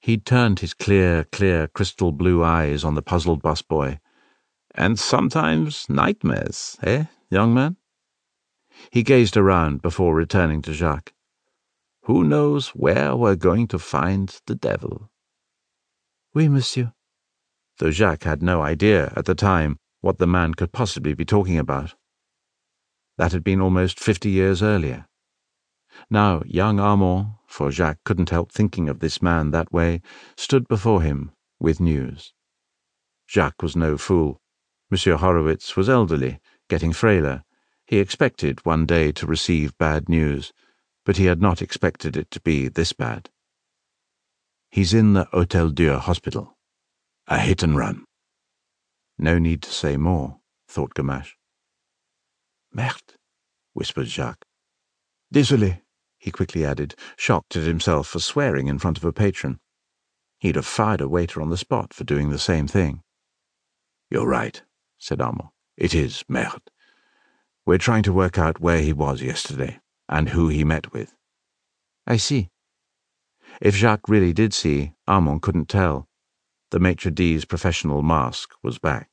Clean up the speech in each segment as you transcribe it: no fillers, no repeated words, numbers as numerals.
He'd turned his clear, crystal blue eyes on the puzzled busboy. "And sometimes nightmares, eh, young man?" He gazed around before returning to Jacques. "Who knows where we're going to find the devil?" "Oui, monsieur," though Jacques had no idea at the time what the man could possibly be talking about. That had been almost 50 years earlier. Now young Armand, for Jacques couldn't help thinking of this man that way, stood before him with news. Jacques was no fool. Monsieur Horowitz was elderly, getting frailer. He expected one day to receive bad news, but he had not expected it to be this bad. "He's in the Hôtel Dieu hospital. A hit and run." No need to say more, thought Gamache. "Merde," whispered Jacques. "Désolé," he quickly added, shocked at himself for swearing in front of a patron. He'd have fired a waiter on the spot for doing the same thing. "You're right," said Armand. "It is merde. We're trying to work out where he was yesterday, and who he met with." "I see." If Jacques really did see, Armand couldn't tell. The maitre d's professional mask was back.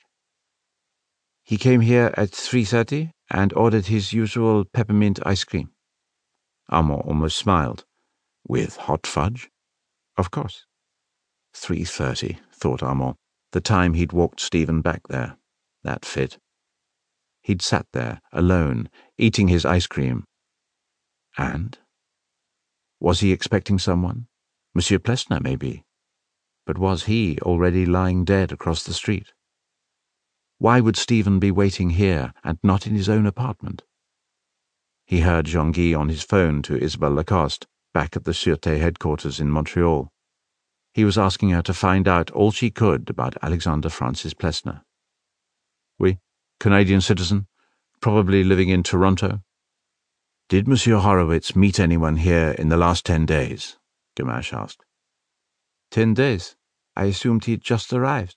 "He came here at 3:30 and ordered his usual peppermint ice cream." Armand almost smiled. "With hot fudge?" "Of course." 3:30, thought Armand, the time he'd walked Stephen back there. That fit. He'd sat there, alone, eating his ice cream. And? Was he expecting someone? Monsieur Plessner, maybe. But was he already lying dead across the street? Why would Stephen be waiting here and not in his own apartment? He heard Jean-Guy on his phone to Isabelle Lacoste, back at the Sûreté headquarters in Montreal. He was asking her to find out all she could about Alexander Francis Plessner. "Oui, Canadian citizen, probably living in Toronto." "Did Monsieur Horowitz meet anyone here in the last 10 days?" Gamache asked. 10 days? I assumed he'd just arrived."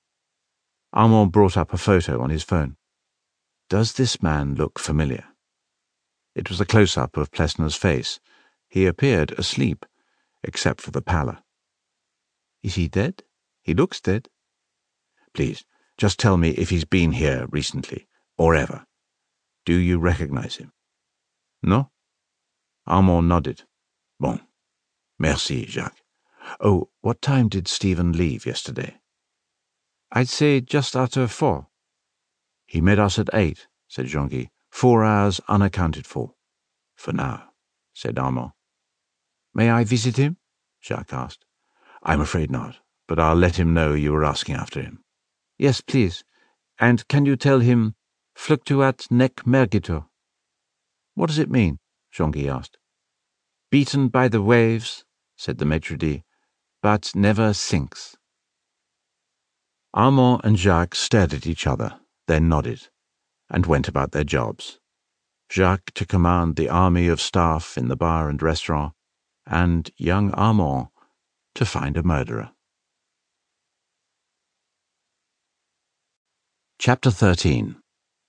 Armand brought up a photo on his phone. Does this man look familiar? It was a close-up of Plessner's face. He appeared asleep, except for the pallor. "Is he dead? He looks dead." "Please, just tell me if he's been here recently, or ever. Do you recognize him?" "No." Armand nodded. "Bon. Merci, Jacques. Oh, what time did Stephen leave yesterday?" "I'd say just after 4. "He met us at 8, said Jean-Guy. 4 hours unaccounted for." "For now," said Armand. "May I visit him?" Jacques asked. "I'm afraid not, but I'll let him know you were asking after him." "Yes, please. And can you tell him, fluctuat nec mergitur?" "What does it mean?" Jean-Guy asked. "Beaten by the waves," said the maitre d', "but never sinks." Armand and Jacques stared at each other, then nodded, and went about their jobs. Jacques to command the army of staff in the bar and restaurant, and young Armand to find a murderer. Chapter 13.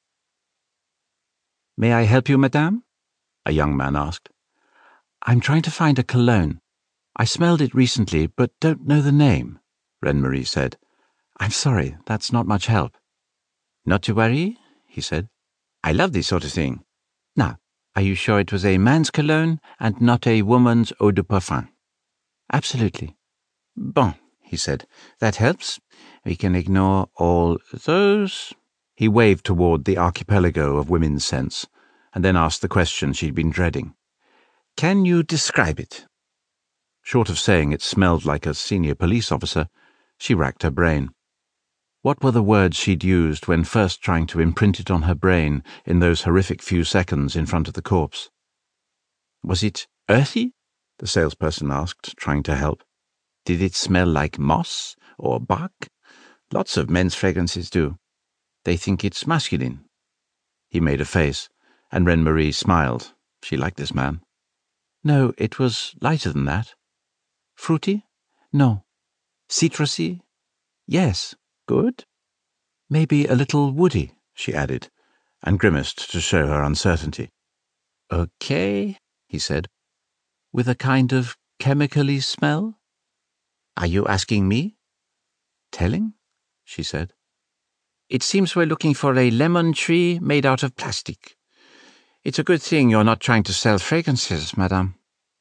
"May I help you, madame?" a young man asked. "I'm trying to find a cologne. I smelled it recently, but don't know the name," Reine-Marie said. "I'm sorry, that's not much help." "Not to worry," he said. "I love this sort of thing. Now, are you sure it was a man's cologne and not a woman's eau de parfum?" "Absolutely." "Bon," he said. "That helps. We can ignore all those." He waved toward the archipelago of women's scents, and then asked the question she'd been dreading. "Can you describe it?" Short of saying it smelled like a senior police officer, she racked her brain. What were the words she'd used when first trying to imprint it on her brain in those horrific few seconds in front of the corpse? "Was it earthy?" the salesperson asked, trying to help. "Did it smell like moss or bark? Lots of men's fragrances do. They think it's masculine." He made a face, and Reine-Marie smiled. She liked this man. "No, it was lighter than that." "Fruity?" "No." "Citrusy?" "Yes." "Good?" "Maybe a little woody," she added, and grimaced to show her uncertainty. "Okay," he said. "With a kind of chemically smell?" Are you asking me? Telling? She said. It seems we're looking for a lemon tree made out of plastic. It's a good thing you're not trying to sell fragrances, madame.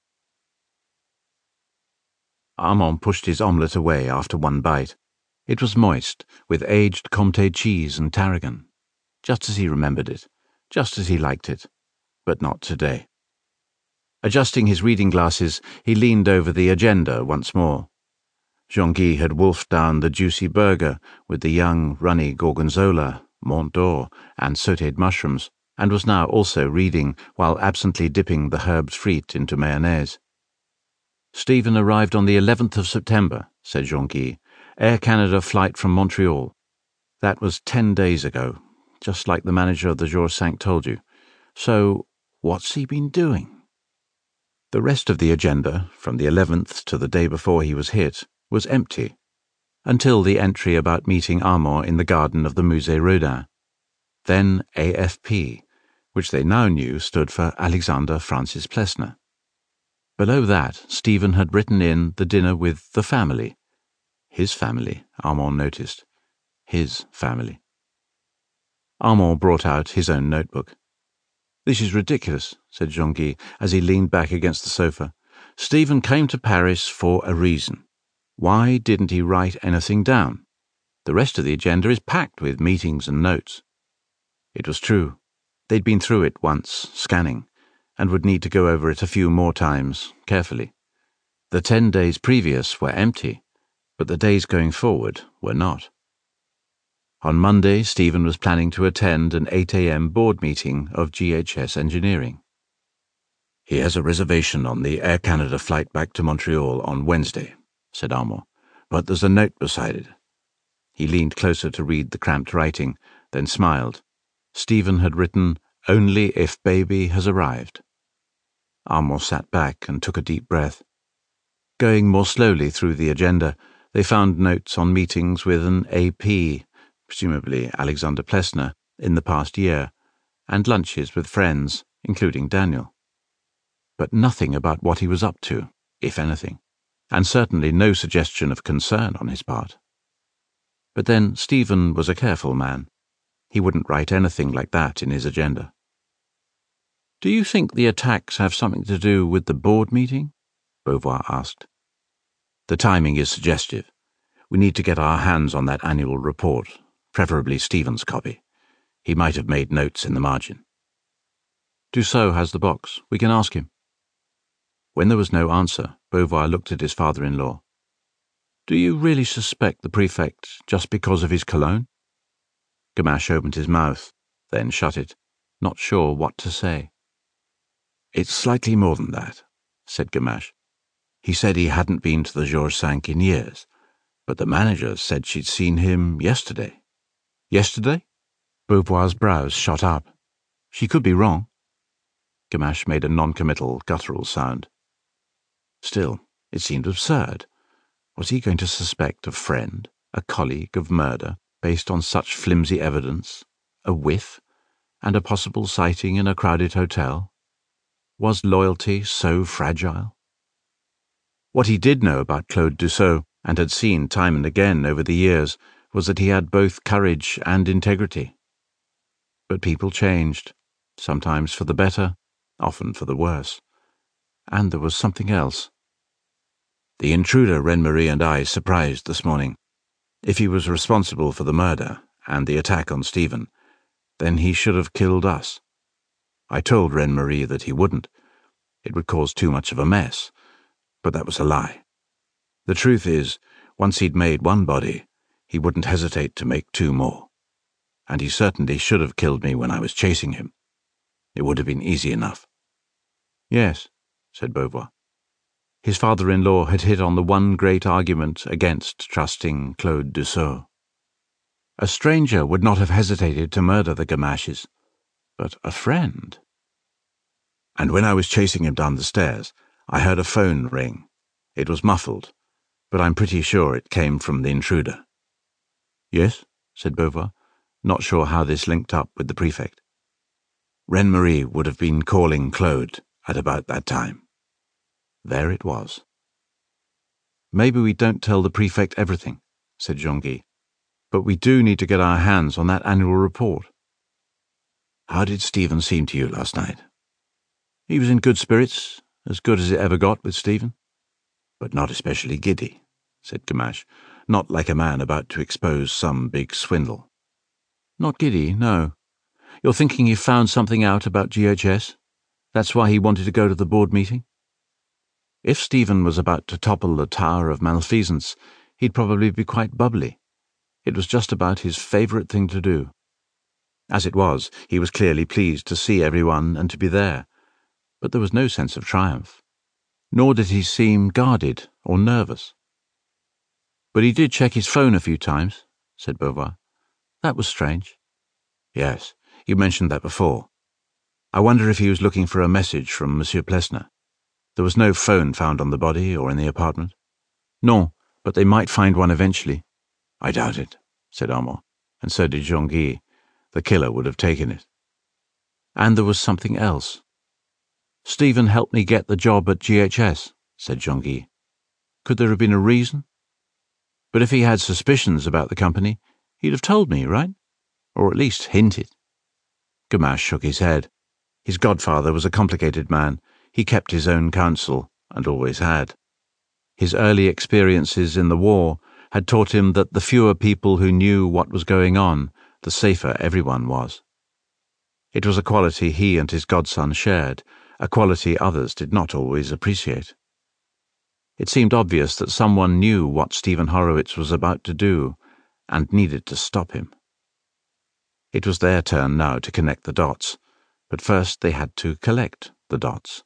Armand pushed his omelette away after one bite. It was moist, with aged Comté cheese and tarragon. Just as he remembered it, just as he liked it, but not today. Adjusting his reading glasses, he leaned over the agenda once more. Jean-Guy had wolfed down the juicy burger with the young, runny gorgonzola, Mont d'Or, and sautéed mushrooms, and was now also reading while absently dipping the herbes frites into mayonnaise. Stephen arrived on the 11th of September, said Jean-Guy. Air Canada flight from Montreal. That was 10 days ago, just like the manager of the Georges V told you. So, what's he been doing? The rest of the agenda, from the 11th to the day before he was hit, was empty, until the entry about meeting Armand in the garden of the Musée Rodin. Then AFP, which they now knew stood for Alexander Francis Plessner. Below that, Stephen had written in the dinner with the family. His family, Armand noticed. His family. Armand brought out his own notebook. This is ridiculous, said Jean-Guy, as he leaned back against the sofa. Stephen came to Paris for a reason. Why didn't he write anything down? The rest of the agenda is packed with meetings and notes. It was true. They'd been through it once, scanning, and would need to go over it a few more times, carefully. The 10 days previous were empty, but the days going forward were not. On Monday, Stephen was planning to attend an 8 a.m. board meeting of GHS Engineering. He has a reservation on the Air Canada flight back to Montreal on Wednesday, said Armand, but there's a note beside it. He leaned closer to read the cramped writing, then smiled. Stephen had written, "Only if baby has arrived." Armand sat back and took a deep breath. Going more slowly through the agenda, they found notes on meetings with an AP, presumably Alexander Plessner, in the past year, and lunches with friends, including Daniel. But nothing about what he was up to, if anything, and certainly no suggestion of concern on his part. But then Stephen was a careful man. He wouldn't write anything like that in his agenda. Do you think the attacks have something to do with the board meeting? Beauvoir asked. The timing is suggestive. We need to get our hands on that annual report, preferably Stephen's copy. He might have made notes in the margin. Dussault has the box. We can ask him. When there was no answer, Beauvoir looked at his father-in-law. Do you really suspect the prefect just because of his cologne? Gamache opened his mouth, then shut it, not sure what to say. It's slightly more than that, said Gamache. He said he hadn't been to the Georges V in years, but the manager said she'd seen him yesterday. Yesterday? Beauvoir's brows shot up. She could be wrong. Gamache made a non-committal, guttural sound. Still, it seemed absurd. Was he going to suspect a friend, a colleague, of murder based on such flimsy evidence, a whiff, and a possible sighting in a crowded hotel? Was loyalty so fragile? What he did know about Claude Dussault, and had seen time and again over the years, was that he had both courage and integrity. But people changed, sometimes for the better, often for the worse. And there was something else. The intruder Rennes-Marie and I surprised this morning. If he was responsible for the murder and the attack on Stephen, then he should have killed us. I told Rennes-Marie that he wouldn't. It would cause too much of a mess. But that was a lie. The truth is, once he'd made one body, he wouldn't hesitate to make 2 more. And he certainly should have killed me when I was chasing him. It would have been easy enough. Yes, said Beauvoir. His father-in-law had hit on the one great argument against trusting Claude Dussault. A stranger would not have hesitated to murder the Gamaches, but a friend. And when I was chasing him down the stairs, I heard a phone ring. It was muffled, but I'm pretty sure it came from the intruder. Yes, said Beauvoir, not sure how this linked up with the prefect. Rennes-Marie would have been calling Claude at about that time. There it was. Maybe we don't tell the prefect everything, said Jean-Guy. But we do need to get our hands on that annual report. How did Stephen seem to you last night? He was in good spirits, as good as it ever got with Stephen. But not especially giddy, said Gamache, not like a man about to expose some big swindle. Not giddy, no. You're thinking he found something out about GHS? That's why he wanted to go to the board meeting? If Stephen was about to topple the Tower of Malfeasance, he'd probably be quite bubbly. It was just about his favourite thing to do. As it was, he was clearly pleased to see everyone and to be there, but there was no sense of triumph. Nor did he seem guarded or nervous. But he did check his phone a few times, said Beauvoir. That was strange. Yes, you mentioned that before. I wonder if he was looking for a message from Monsieur Plessner. There was no phone found on the body or in the apartment. No, but they might find one eventually. I doubt it, said Armand, and so did Jean-Guy. The killer would have taken it. And there was something else. Stephen helped me get the job at GHS, said Jean-Guy. Could there have been a reason? But if he had suspicions about the company, he'd have told me, right? Or at least hinted. Gamache shook his head. His godfather was a complicated man. He kept his own counsel, and always had. His early experiences in the war had taught him that the fewer people who knew what was going on, the safer everyone was. It was a quality he and his godson shared, a quality others did not always appreciate. It seemed obvious that someone knew what Stephen Horowitz was about to do, and needed to stop him. It was their turn now to connect the dots, but first they had to collect the dots.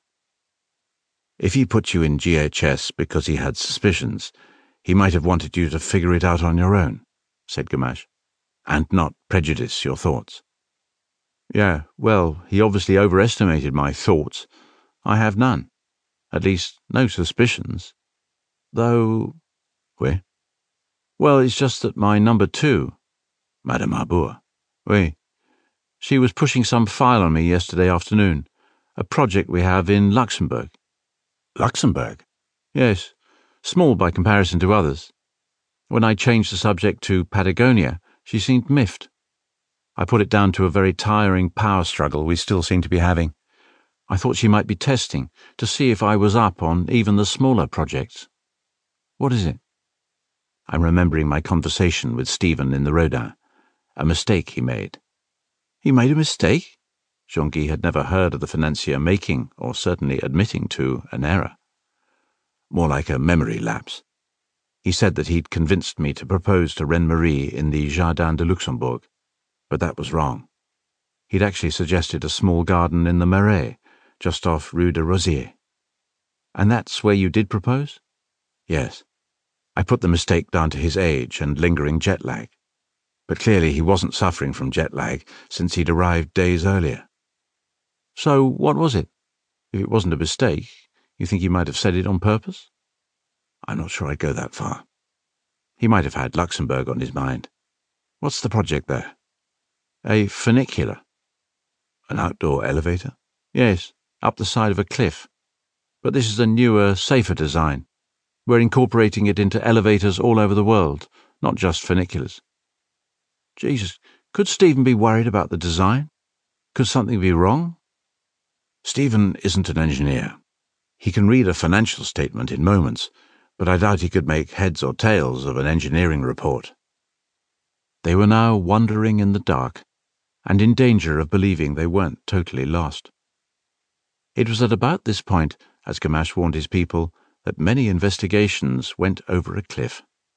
If he put you in GHS because he had suspicions, he might have wanted you to figure it out on your own, said Gamache, and not prejudice your thoughts. Yeah, well, he obviously overestimated my thoughts. I have none. At least, no suspicions. Though... Oui? Well, it's just that my number 2, Madame Harbour, oui, she was pushing some file on me yesterday afternoon, a project we have in Luxembourg. Luxembourg? Yes, small by comparison to others. When I changed the subject to Patagonia, she seemed miffed. I put it down to a very tiring power struggle we still seem to be having. I thought she might be testing, to see if I was up on even the smaller projects. What is it? I'm remembering my conversation with Stephen in the Rodin. A mistake he made. He made a mistake? Jean-Guy had never heard of the financier making, or certainly admitting to, an error. More like a memory lapse. He said that he'd convinced me to propose to Reine-Marie in the Jardin de Luxembourg, but that was wrong. He'd actually suggested a small garden in the Marais, just off Rue de Rosiers. And that's where you did propose? Yes. I put the mistake down to his age and lingering jet lag. But clearly he wasn't suffering from jet lag, since he'd arrived days earlier. So what was it? If it wasn't a mistake, you think he might have said it on purpose? I'm not sure I'd go that far. He might have had Luxembourg on his mind. What's the project there? A funicular. An outdoor elevator? Yes, up the side of a cliff. But this is a newer, safer design. We're incorporating it into elevators all over the world, not just funiculars. Jesus, could Stephen be worried about the design? Could something be wrong? Stephen isn't an engineer. He can read a financial statement in moments, but I doubt he could make heads or tails of an engineering report. They were now wandering in the dark, and in danger of believing they weren't totally lost. It was at about this point, as Gamache warned his people, that many investigations went over a cliff.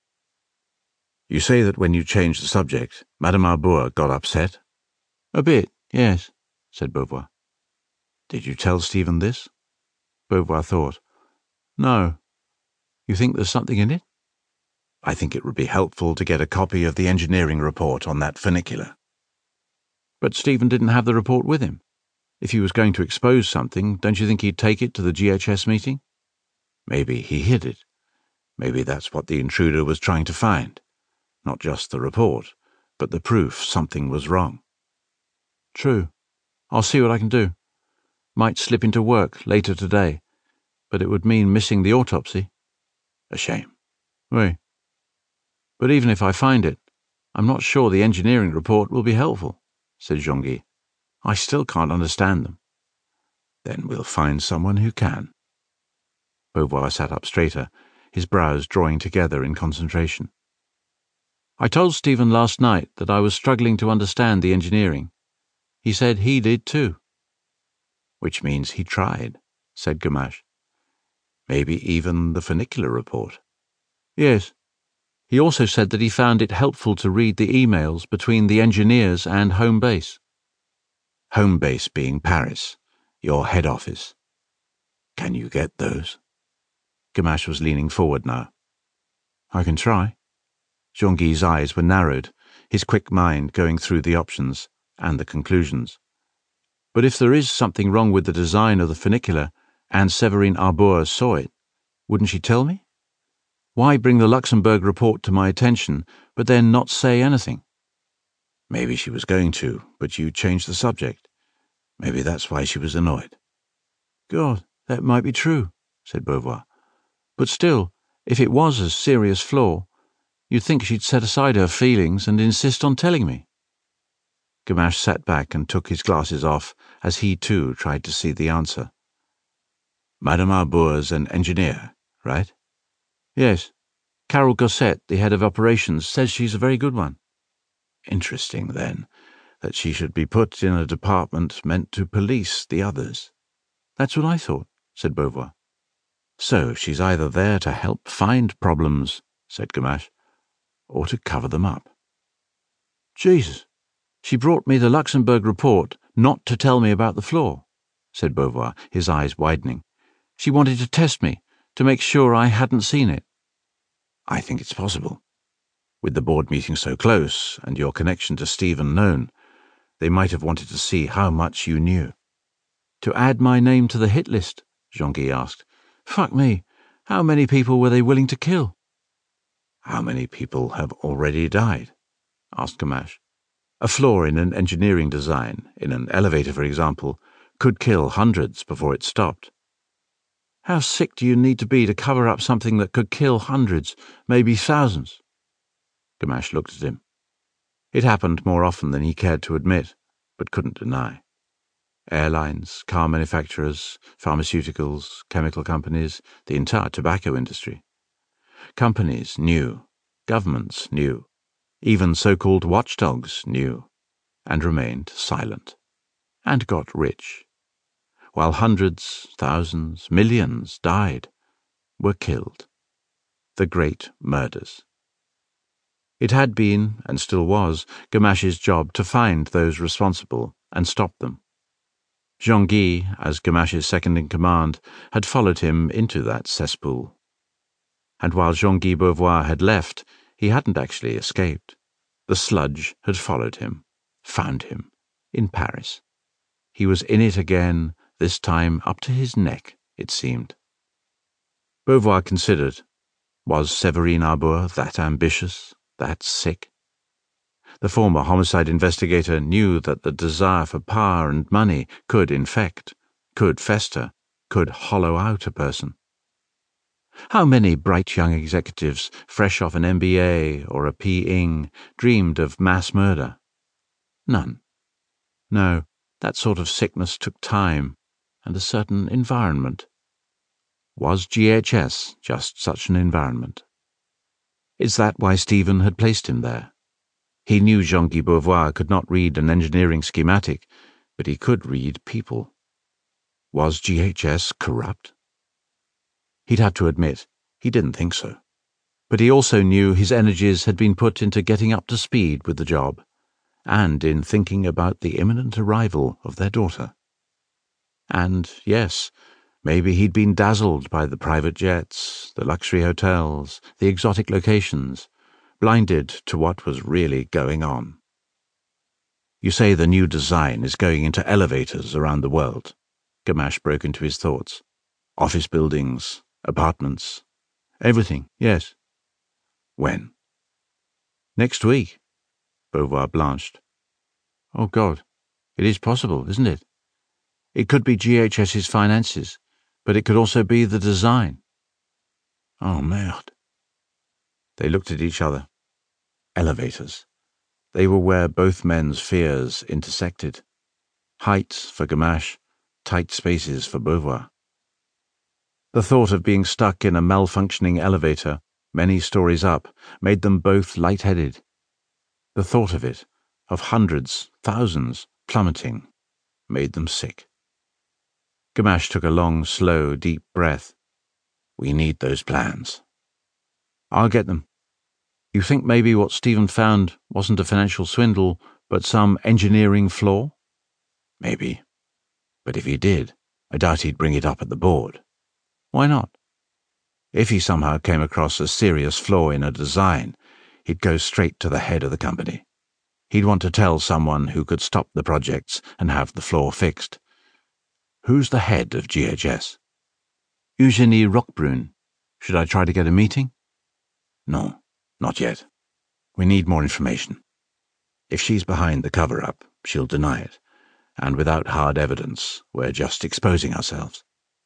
You say that when you changed the subject, Madame Harbour got upset? A bit, yes, said Beauvoir. Did you tell Stephen this? Beauvoir thought. No. You think there's something in it? I think it would be helpful to get a copy of the engineering report on that funicular. But Stephen didn't have the report with him. If he was going to expose something, don't you think he'd take it to the GHS meeting? Maybe he hid it. Maybe that's what the intruder was trying to find. Not just the report, but the proof something was wrong. True. I'll see what I can do. Might slip into work later today, but it would mean missing the autopsy. A shame. Oui. But even if I find it, I'm not sure the engineering report will be helpful, said Jean-Guy. I still can't understand them. Then we'll find someone who can. Beauvoir sat up straighter, his brows drawing together in concentration. I told Stephen last night that I was struggling to understand the engineering. He said he did too. Which means he tried, said Gamache. Maybe even the funicular report. Yes. He also said that he found it helpful to read the emails between the engineers and home base. Home base being Paris, your head office. Can you get those? Gamache was leaning forward now. I can try. Jean-Guy's eyes were narrowed, his quick mind going through the options and the conclusions. But if there is something wrong with the design of the funicular, and Séverine Arbour saw it, wouldn't she tell me? Why bring the Luxembourg report to my attention, but then not say anything? Maybe she was going to, but you changed the subject. Maybe that's why she was annoyed. God, that might be true, said Beauvoir. But still, if it was a serious flaw, you'd think she'd set aside her feelings and insist on telling me. Gamache sat back and took his glasses off as he too tried to see the answer. Madame Arbour's an engineer, right? Yes. Carol Gosset, the head of operations, says she's a very good one. Interesting, then, that she should be put in a department meant to police the others. That's what I thought, said Beauvoir. So she's either there to help find problems, said Gamache, or to cover them up. Jesus, she brought me the Luxembourg report not to tell me about the flaw, said Beauvoir, his eyes widening. She wanted to test me, to make sure I hadn't seen it. I think it's possible. With the board meeting so close, and your connection to Stephen known, they might have wanted to see how much you knew. To add my name to the hit list? Jean-Guy asked. Fuck me, how many people were they willing to kill? How many people have already died? Asked Gamache. A flaw in an engineering design, in an elevator for example, could kill hundreds before it stopped. How sick do you need to be to cover up something that could kill hundreds, maybe thousands? Gamache looked at him. It happened more often than he cared to admit, but couldn't deny. Airlines, car manufacturers, pharmaceuticals, chemical companies, the entire tobacco industry. Companies knew, governments knew, even so-called watchdogs knew, and remained silent, and got rich, while hundreds, thousands, millions died, were killed. The great murders. It had been, and still was, Gamache's job to find those responsible and stop them. Jean-Guy, as Gamache's second-in-command, had followed him into that cesspool. And while Jean-Guy Beauvoir had left, he hadn't actually escaped. The sludge had followed him, found him, in Paris. He was in it again, this time up to his neck, it seemed. Beauvoir considered. Was Séverine Arbour that ambitious, that sick? The former homicide investigator knew that the desire for power and money could infect, could fester, could hollow out a person. How many bright young executives, fresh off an MBA or a P.Ing, dreamed of mass murder? None. No, that sort of sickness took time and a certain environment. Was GHS just such an environment? Is that why Stephen had placed him there? He knew Jean-Guy Beauvoir could not read an engineering schematic, but he could read people. Was GHS corrupt? He'd have to admit, he didn't think so. But he also knew his energies had been put into getting up to speed with the job, and in thinking about the imminent arrival of their daughter. And, yes, maybe he'd been dazzled by the private jets, the luxury hotels, the exotic locations, blinded to what was really going on. You say the new design is going into elevators around the world. Gamache broke into his thoughts. Office buildings, apartments, everything, yes. When? Next week. Beauvoir blanched. Oh, God, it is possible, isn't it? It could be GHS's finances, but it could also be the design. Oh, merde. They looked at each other. Elevators. They were where both men's fears intersected. Heights for Gamache, tight spaces for Beauvoir. The thought of being stuck in a malfunctioning elevator, many stories up, made them both lightheaded. The thought of it, of hundreds, thousands, plummeting, made them sick. Gamache took a long, slow, deep breath. We need those plans. I'll get them. You think maybe what Stephen found wasn't a financial swindle, but some engineering flaw? Maybe. But if he did, I doubt he'd bring it up at the board. Why not? If he somehow came across a serious flaw in a design, he'd go straight to the head of the company. He'd want to tell someone who could stop the projects and have the flaw fixed. Who's the head of GHS? Eugenie Roquebrune. Should I try to get a meeting? No, not yet. We need more information. If she's behind the cover-up, she'll deny it, and without hard evidence, we're just exposing ourselves.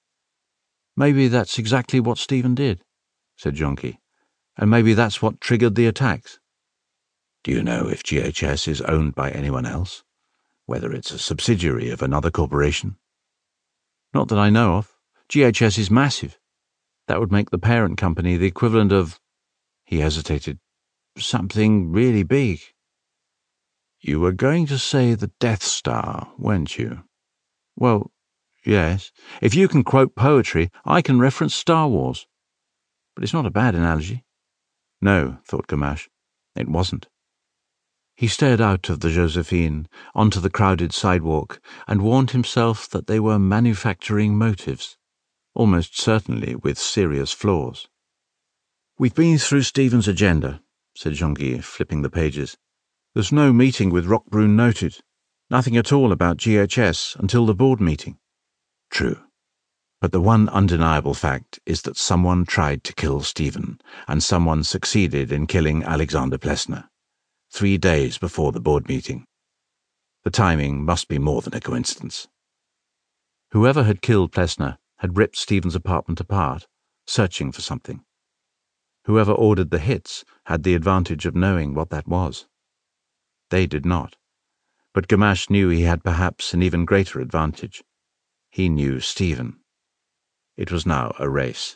Maybe that's exactly what Stephen did, said Jonky, and maybe that's what triggered the attacks. Do you know if GHS is owned by anyone else? Whether it's a subsidiary of another corporation? Not that I know of. GHS is massive. That would make the parent company the equivalent of... He hesitated. Something really big. You were going to say the Death Star, weren't you? Well, yes. If you can quote poetry, I can reference Star Wars. But it's not a bad analogy. No, thought Gamache. It wasn't. He stared out of the Josephine, onto the crowded sidewalk, and warned himself that they were manufacturing motives, almost certainly with serious flaws. We've been through Stephen's agenda, said Jonky, flipping the pages. There's no meeting with Roquebrune noted. Nothing at all about GHS until the board meeting. True. But the one undeniable fact is that someone tried to kill Stephen, and someone succeeded in killing Alexander Plessner. 3 days before the board meeting. The timing must be more than a coincidence. Whoever had killed Plessner had ripped Stephen's apartment apart, searching for something. Whoever ordered the hits had the advantage of knowing what that was. They did not. But Gamache knew he had perhaps an even greater advantage. He knew Stephen. It was now a race.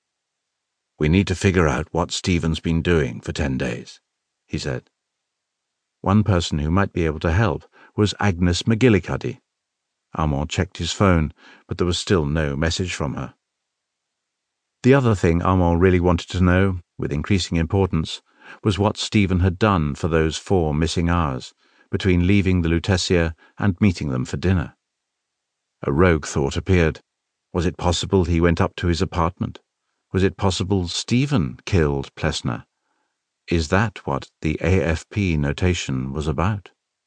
We need to figure out what Stephen's been doing for 10 days, he said. One person who might be able to help was Agnes McGillicuddy. Armand checked his phone, but there was still no message from her. The other thing Armand really wanted to know, with increasing importance, was what Stephen had done for those 4 missing hours, between leaving the Lutetia and meeting them for dinner. A rogue thought appeared. Was it possible he went up to his apartment? Was it possible Stephen killed Plessner? Is that what the AFP notation was about?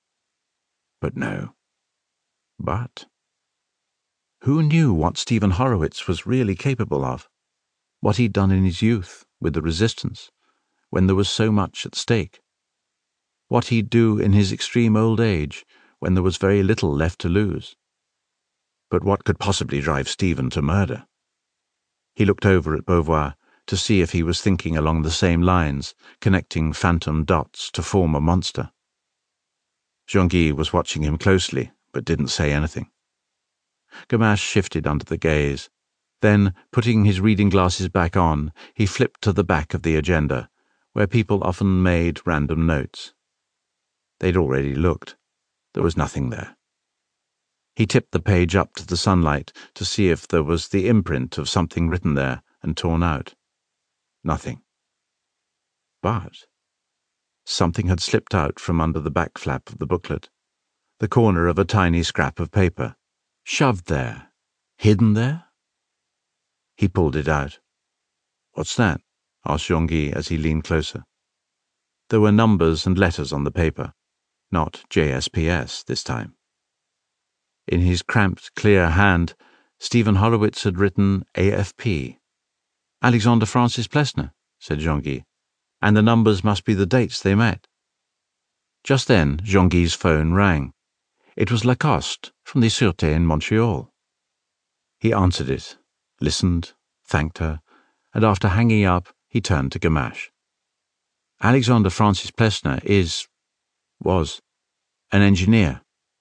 But no. But who knew what Stephen Horowitz was really capable of? What he'd done in his youth, with the resistance, when there was so much at stake? What he'd do in his extreme old age, when there was very little left to lose? But what could possibly drive Stephen to murder? He looked over at Beauvoir, to see if he was thinking along the same lines, connecting phantom dots to form a monster. Jean-Guy was watching him closely, but didn't say anything. Gamache shifted under the gaze. Then, putting his reading glasses back on, he flipped to the back of the agenda, where people often made random notes. They'd already looked. There was nothing there. He tipped the page up to the sunlight to see if there was the imprint of something written there and torn out. Nothing. But something had slipped out from under the back flap of the booklet, the corner of a tiny scrap of paper, shoved there, hidden there. He pulled it out. What's that? Asked Jean-Guy as he leaned closer. There were numbers and letters on the paper, not JSPS this time. In his cramped, clear hand, Stephen Horowitz had written AFP. Alexander Francis Plessner, said Jean-Guy, and the numbers must be the dates they met. Just then, Jean-Guy's phone rang. It was Lacoste from the Sûreté in Montreal. He answered it, listened, thanked her, and after hanging up, he turned to Gamache. Alexander Francis Plessner was an engineer.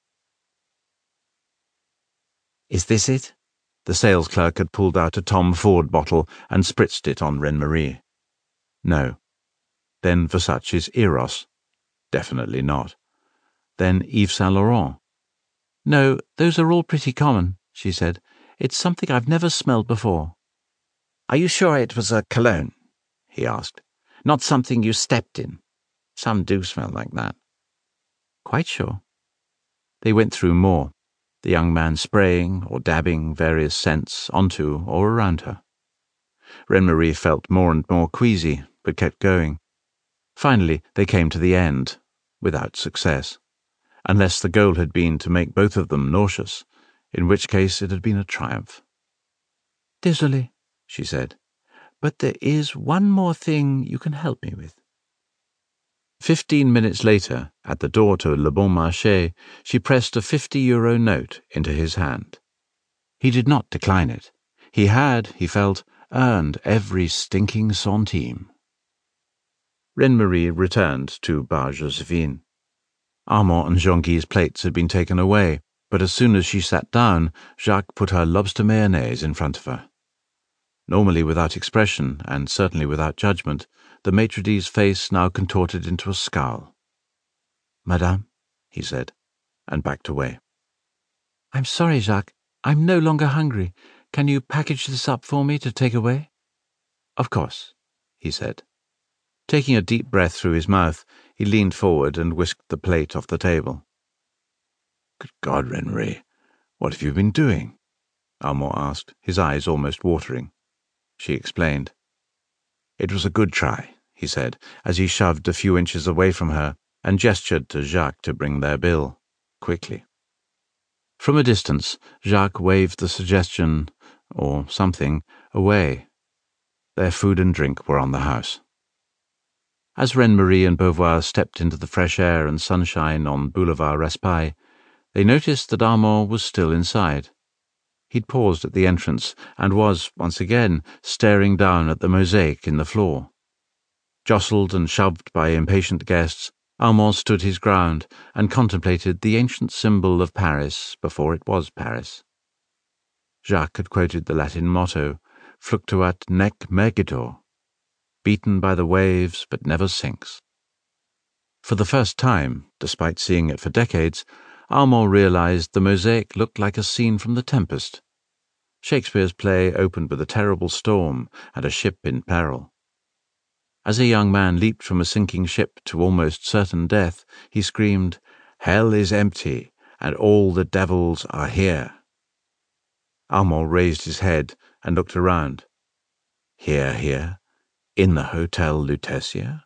Is this it? The sales clerk had pulled out a Tom Ford bottle and spritzed it on Reine-Marie. No. Then Versace's Eros. Definitely not. Then Yves Saint Laurent. No, those are all pretty common, she said. It's something I've never smelled before. Are you sure it was a cologne? He asked. Not something you stepped in. Some do smell like that. Quite sure. They went through more, the young man spraying or dabbing various scents onto or around her. Reine-Marie felt more and more queasy, but kept going. Finally, they came to the end, without success, unless the goal had been to make both of them nauseous, in which case it had been a triumph. Désolé, she said, but there is one more thing you can help me with. 15 minutes later, at the door to Le Bon Marché, she pressed a €50 note into his hand. He did not decline it. He had, he felt, earned every stinking centime. Reine-Marie returned to Bar Josephine. Armand and Jean-Guy's plates had been taken away, but as soon as she sat down, Jacques put her lobster mayonnaise in front of her. Normally without expression, and certainly without judgment, the maitre d's face now contorted into a scowl. Madame, he said, and backed away. I'm sorry, Jacques. I'm no longer hungry. Can you package this up for me to take away? Of course, he said. Taking a deep breath through his mouth, he leaned forward and whisked the plate off the table. Good God, Reine-Marie, what have you been doing? Armand asked, his eyes almost watering. She explained. It was a good try, he said, as he shoved a few inches away from her and gestured to Jacques to bring their bill, quickly. From a distance, Jacques waved the suggestion, or something, away. Their food and drink were on the house. As Reine-Marie and Beauvoir stepped into the fresh air and sunshine on Boulevard Raspail, they noticed that Armand was still inside. He'd paused at the entrance and was, once again, staring down at the mosaic in the floor. Jostled and shoved by impatient guests, Armand stood his ground and contemplated the ancient symbol of Paris before it was Paris. Jacques had quoted the Latin motto, Fluctuat nec mergitur, beaten by the waves but never sinks. For the first time, despite seeing it for decades, Armand realized the mosaic looked like a scene from The Tempest. Shakespeare's play opened with a terrible storm and a ship in peril. As a young man leaped from a sinking ship to almost certain death, he screamed, Hell is empty, and all the devils are here. Armand raised his head and looked around. Here, in the Hotel Lutetia?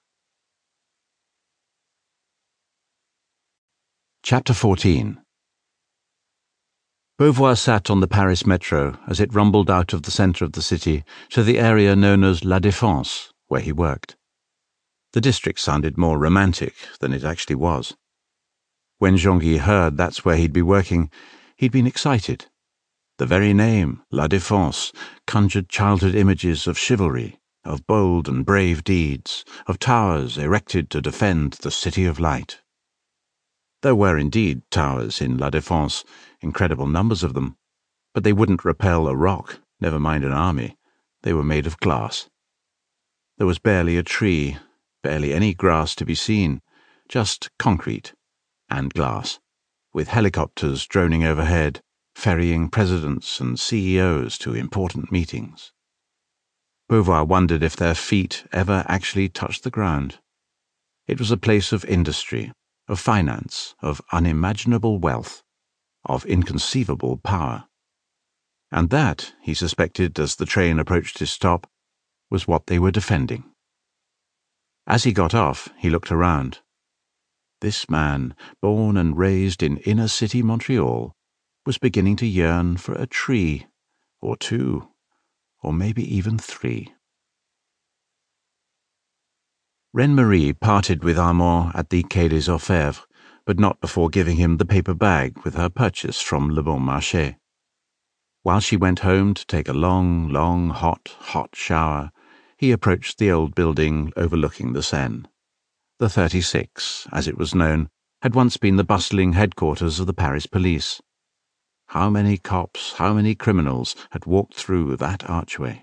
Chapter 14. Beauvoir sat on the Paris metro as it rumbled out of the centre of the city to the area known as La Défense, where he worked. The district sounded more romantic than it actually was. When Jean-Guy heard that's where he'd be working, he'd been excited. The very name, La Défense, conjured childhood images of chivalry, of bold and brave deeds, of towers erected to defend the City of Light. There were indeed towers in La Défense, incredible numbers of them, but they wouldn't repel a rock, never mind an army. They were made of glass. There was barely a tree, barely any grass to be seen, just concrete and glass, with helicopters droning overhead, ferrying presidents and CEOs to important meetings. Beauvoir wondered if their feet ever actually touched the ground. It was a place of industry, of finance, of unimaginable wealth, of inconceivable power. And that, he suspected as the train approached his stop, was what they were defending. As he got off, he looked around. This man, born and raised in inner-city Montreal, was beginning to yearn for a tree, or two, or maybe even three. Reine-Marie parted with Armand at the Quai des Orfèvres, but not before giving him the paper bag with her purchase from Le Bon Marché. While she went home to take a long, hot shower, he approached the old building overlooking the Seine. The 36, as it was known, had once been the bustling headquarters of the Paris police. How many cops, how many criminals had walked through that archway?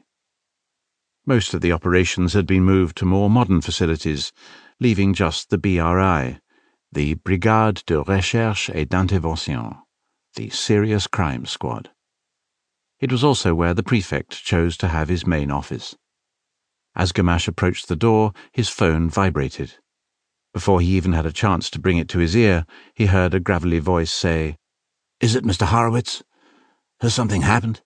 Most of the operations had been moved to more modern facilities, leaving just the BRI, the Brigade de Recherche et d'Intervention, the Serious Crime Squad. It was also where the prefect chose to have his main office. As Gamache approached the door, his phone vibrated. Before he even had a chance to bring it to his ear, he heard a gravelly voice say, "Is it Mr. Horowitz? Has something happened?"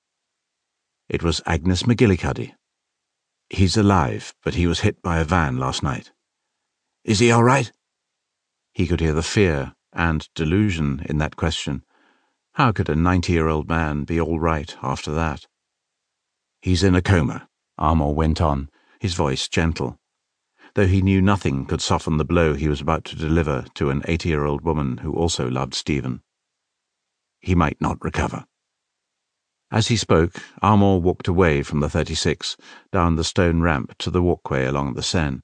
It was Agnes McGillicuddy. "He's alive, but he was hit by a van last night." "Is he all right?" He could hear the fear and delusion in that question. How could a 90-year-old man be all right after that? "He's in a coma," Armand went on, his voice gentle, though he knew nothing could soften the blow he was about to deliver to an 80-year-old woman who also loved Stephen. He might not recover. As he spoke, Armand walked away from the 36, down the stone ramp to the walkway along the Seine.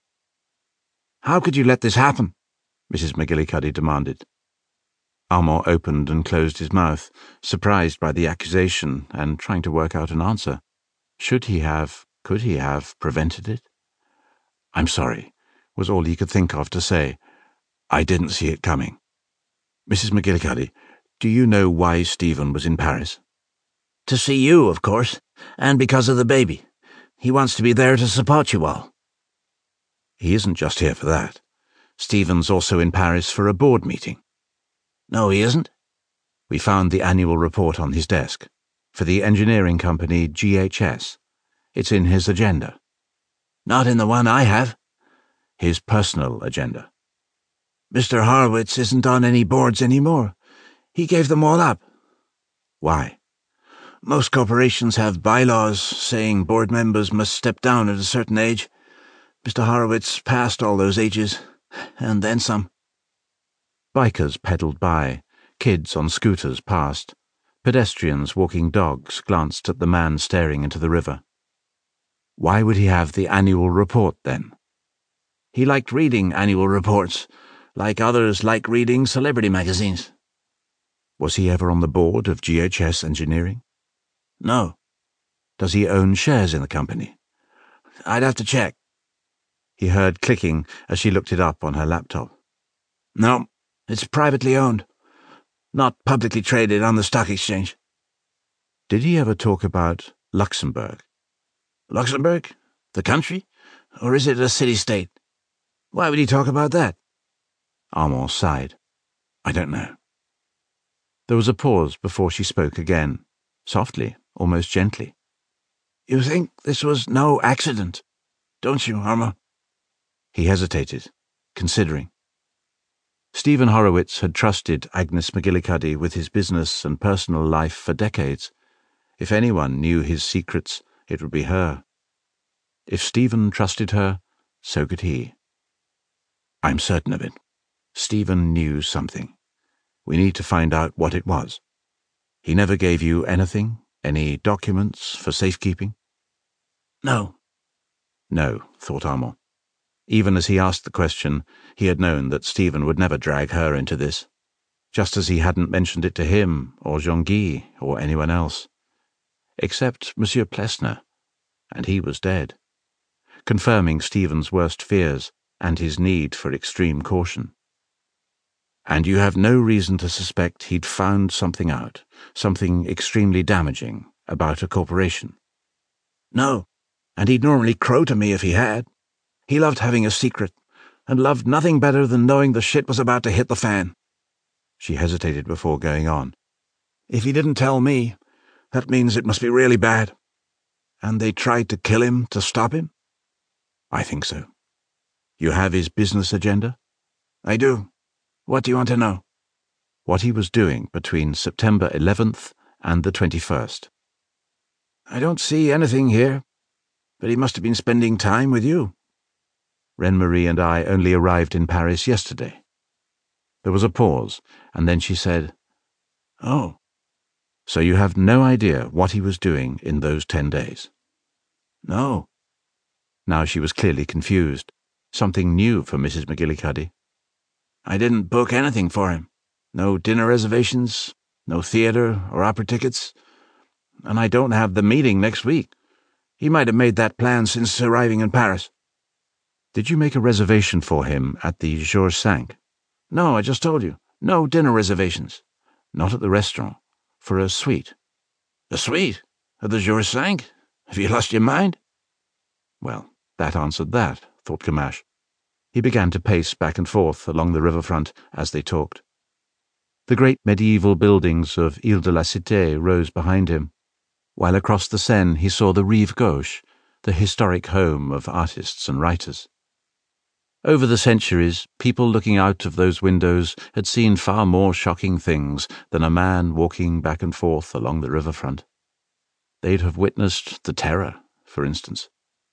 "How could you let this happen?" Mrs. McGillicuddy demanded. Armand opened and closed his mouth, surprised by the accusation and trying to work out an answer. Could he have prevented it? "I'm sorry," was all he could think of to say. "I didn't see it coming. Mrs. McGillicuddy, do you know why Stephen was in Paris?" "To see you, of course, and because of the baby. He wants to be there to support you all." "He isn't just here for that. Stephen's also in Paris for a board meeting." "No, he isn't." "We found the annual report on his desk, for the engineering company GHS. It's in his agenda." "Not in the one I have." "His personal agenda." "Mr. Horowitz isn't on any boards anymore. He gave them all up." "Why?" "Most corporations have bylaws saying board members must step down at a certain age. Mr. Horowitz passed all those ages, and then some." Bikers pedaled by, kids on scooters passed, pedestrians walking dogs glanced at the man staring into the river. Why would he have the annual report then? "He liked reading annual reports, like others like reading celebrity magazines." Was he ever on the board of GHS Engineering? "No." Does he own shares in the company? "I'd have to check." He heard clicking as she looked it up on her laptop. "No, it's privately owned. Not publicly traded on the stock exchange." Did he ever talk about Luxembourg? "Luxembourg? The country? Or is it a city-state? Why would he talk about that?" Armand sighed. "I don't know." There was a pause before she spoke again, softly, almost gently. "You think this was no accident, don't you, Armand?" He hesitated, considering. Stephen Horowitz had trusted Agnes McGillicuddy with his business and personal life for decades. If anyone knew his secrets, it would be her. If Stephen trusted her, so could he. "I'm certain of it. Stephen knew something. We need to find out what it was. He never gave you anything, any documents for safekeeping?" "No." No, thought Armand. Even as he asked the question, he had known that Stephen would never drag her into this, just as he hadn't mentioned it to him or Jean-Guy or anyone else. Except Monsieur Plessner, and he was dead, confirming Stephen's worst fears and his need for extreme caution. "And you have no reason to suspect he'd found something out, something extremely damaging, about a corporation?" "No, and he'd normally crow to me if he had. He loved having a secret, and loved nothing better than knowing the shit was about to hit the fan." She hesitated before going on. "If he didn't tell me, that means it must be really bad. And they tried to kill him to stop him?" "I think so. You have his business agenda?" "I do. What do you want to know?" "What he was doing between September 11th and the 21st. "I don't see anything here, but he must have been spending time with you." "Reine-Marie and I only arrived in Paris yesterday." There was a pause, and then she said, "Oh." "So you have no idea what he was doing in those 10 days?" "No." Now she was clearly confused. Something new for Mrs. McGillicuddy. I didn't book anything for him. No dinner reservations, no theatre or opera tickets, and I don't have the meeting next week. He might have made that plan since arriving in Paris. Did you make a reservation for him at the Georges V? No, I just told you. No dinner reservations. Not at the restaurant. For a suite. A suite? At the Georges V? Have you lost your mind? Well, that answered that, thought Gamache. He began to pace back and forth along the riverfront as they talked. The great medieval buildings of Ile de la Cité rose behind him, while across the Seine he saw the Rive Gauche, the historic home of artists and writers. Over the centuries, people looking out of those windows had seen far more shocking things than a man walking back and forth along the riverfront. They'd have witnessed the Terror, for instance.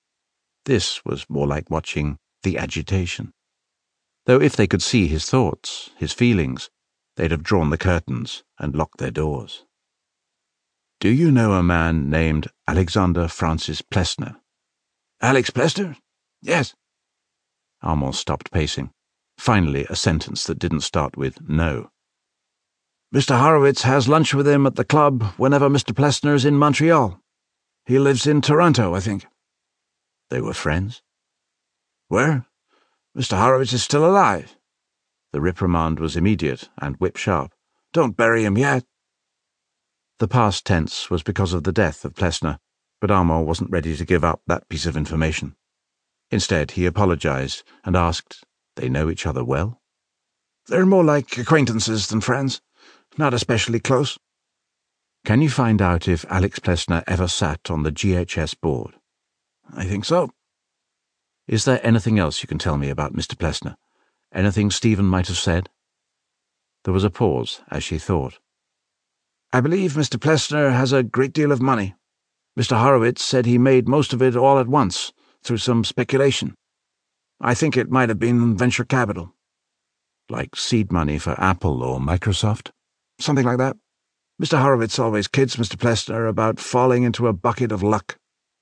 This was more like watching the agitation. Though if they could see his thoughts, his feelings, they'd have drawn the curtains and locked their doors. Do you know a man named Alexander Francis Plessner? Alex Plessner? Yes. Armand stopped pacing. Finally, a sentence that didn't start with no. Mr. Horowitz has lunch with him at the club whenever Mr. Plessner's in Montreal. He lives in Toronto, I think. They were friends? Where? Mr. Horowitz is still alive. The reprimand was immediate and whip-sharp. Don't bury him yet. The past tense was because of the death of Plessner, but Armand wasn't ready to give up that piece of information. Instead, he apologized and asked, they know each other well? They're more like acquaintances than friends, not especially close. Can you find out if Alex Plessner ever sat on the GHS board? I think so. Is there anything else you can tell me about Mr. Plessner? Anything Stephen might have said? There was a pause as she thought. I believe Mr. Plessner has a great deal of money. Mr. Horowitz said he made most of it all at once, through some speculation. I think it might have been venture capital. Like seed money for Apple or Microsoft? Something like that. Mr. Horowitz always kids Mr. Plessner about falling into a bucket of luck.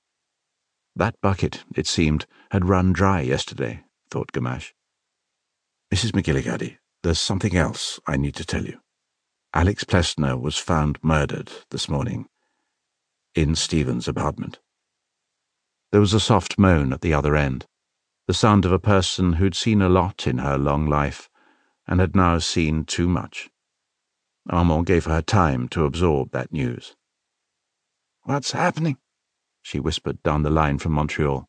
That bucket, it seemed, had run dry yesterday, thought Gamache. Mrs. McGillicuddy, there's something else I need to tell you. Alex Plessner was found murdered this morning in Stephen's apartment. There was a soft moan at the other end, the sound of a person who'd seen a lot in her long life and had now seen too much. Armand gave her time to absorb that news. What's happening? She whispered down the line from Montreal.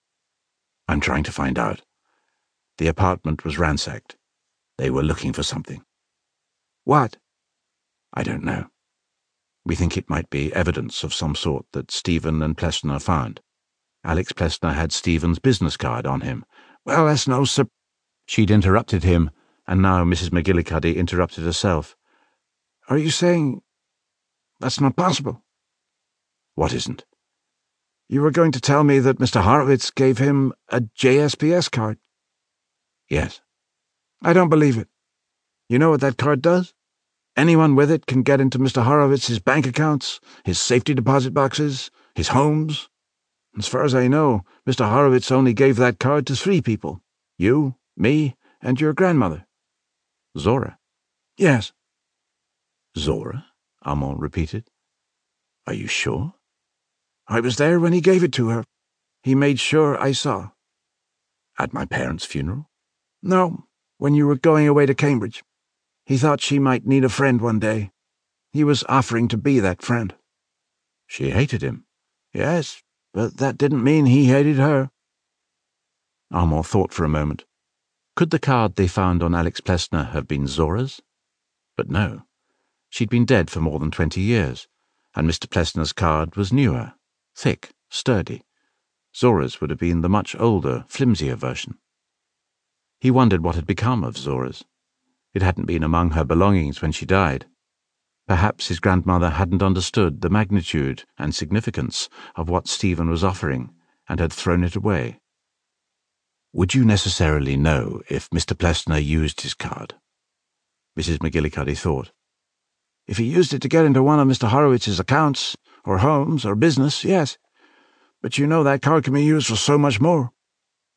I'm trying to find out. The apartment was ransacked. They were looking for something. What? I don't know. We think it might be evidence of some sort that Stephen and Plessner found. Alex Plessner had Stephen's business card on him. Well, that's no She'd interrupted him, and now Mrs. McGillicuddy interrupted herself. Are you saying that's not possible? What isn't? You were going to tell me that Mr. Horowitz gave him a JSPS card. Yes. I don't believe it. You know what that card does? Anyone with it can get into Mr. Horowitz's bank accounts, his safety deposit boxes, his homes. As far as I know, Mr. Horowitz only gave that card to 3 people. You, me, and your grandmother. Zora? Yes. Zora? Armand repeated. Are you sure? I was there when he gave it to her. He made sure I saw. At my parents' funeral? No, when you were going away to Cambridge. He thought she might need a friend one day. He was offering to be that friend. She hated him. Yes, but that didn't mean he hated her. Armand thought for a moment. Could the card they found on Alex Plessner have been Zora's? But no. She'd been dead for more than 20 years, and Mr. Plessner's card was newer, thick, sturdy. Zora's would have been the much older, flimsier version. He wondered what had become of Zora's. It hadn't been among her belongings when she died. Perhaps his grandmother hadn't understood the magnitude and significance of what Stephen was offering and had thrown it away. Would you necessarily know if Mr. Plessner used his card? Mrs. McGillicuddy thought. If he used it to get into one of Mr. Horowitz's accounts, or homes, or business, yes. But you know that card can be used for so much more.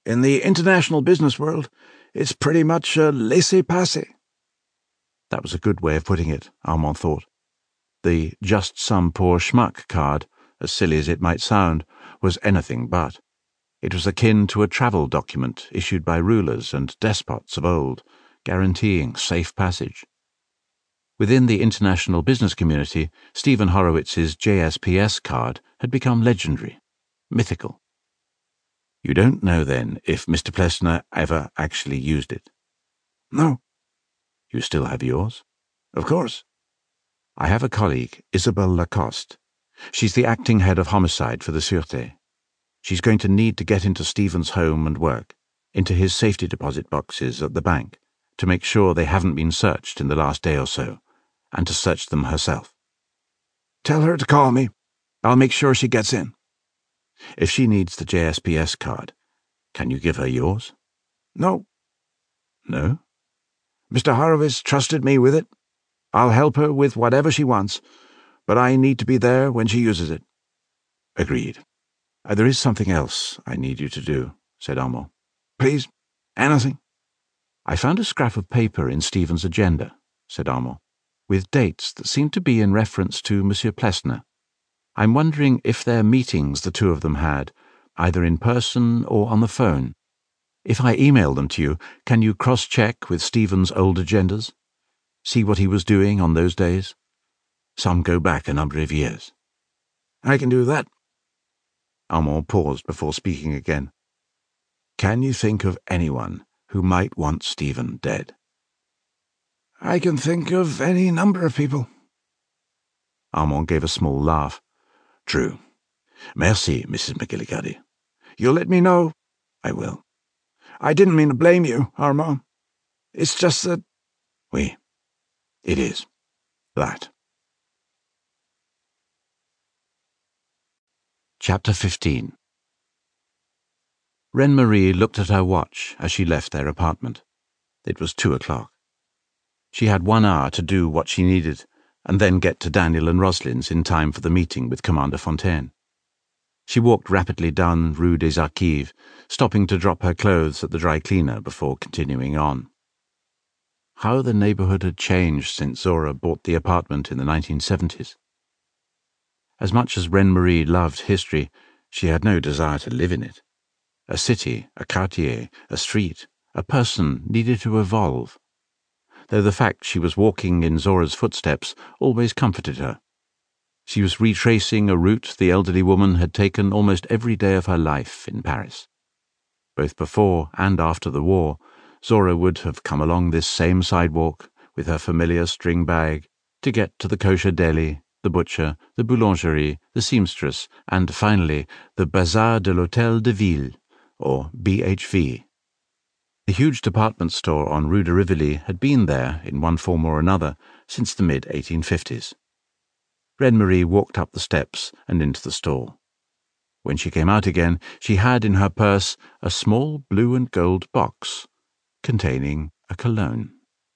In the international business world, it's pretty much a laissez-passer. That was a good way of putting it, Armand thought. The just some poor schmuck card, as silly as it might sound, was anything but. It was akin to a travel document issued by rulers and despots of old, guaranteeing safe passage. Within the international business community, Stephen Horowitz's JSPS card had become legendary, mythical. You don't know, then, if Mr. Plessner ever actually used it? No. You still have yours? Of course. I have a colleague, Isabelle Lacoste. She's the acting head of homicide for the Sûreté. She's going to need to get into Stephen's home and work, into his safety deposit boxes at the bank, to make sure they haven't been searched in the last day or so, and to search them herself. Tell her to call me. I'll make sure she gets in. If she needs the JSPS card, can you give her yours? No. No? Mr. Horowitz trusted me with it. I'll help her with whatever she wants, but I need to be there when she uses it. Agreed. There is something else I need you to do, said Armand. Please, anything. I found a scrap of paper in Stephen's agenda, said Armand, with dates that seemed to be in reference to Monsieur Plessner. I'm wondering if they're meetings the two of them had, either in person or on the phone. If I email them to you, can you cross-check with Stephen's old agendas? See what he was doing on those days? Some go back a number of years. I can do that. Armand paused before speaking again. Can you think of anyone who might want Stephen dead? I can think of any number of people. Armand gave a small laugh. True. Merci, Mrs. McGillicuddy. You'll let me know? I will. I didn't mean to blame you, Armand. It's just that... Oui. It is. That. Chapter 15. Reine-Marie looked at her watch as she left their apartment. It was 2:00. She had 1 hour to do what she needed, and then get to Daniel and Roslyn's in time for the meeting with Commander Fontaine. She walked rapidly down Rue des Archives, stopping to drop her clothes at the dry cleaner before continuing on. How the neighborhood had changed since Zora bought the apartment in the 1970s. As much as Reine-Marie loved history, she had no desire to live in it. A city, a quartier, a street, a person needed to evolve, though the fact she was walking in Zora's footsteps always comforted her. She was retracing a route the elderly woman had taken almost every day of her life in Paris. Both before and after the war, Zora would have come along this same sidewalk with her familiar string bag to get to the kosher deli, the butcher, the boulangerie, the seamstress, and finally the Bazar de l'Hôtel de Ville, or BHV. The huge department store on Rue de Rivoli had been there, in one form or another, since the mid-1850s. Reine-Marie walked up the steps and into the store. When she came out again, she had in her purse a small blue and gold box containing a cologne.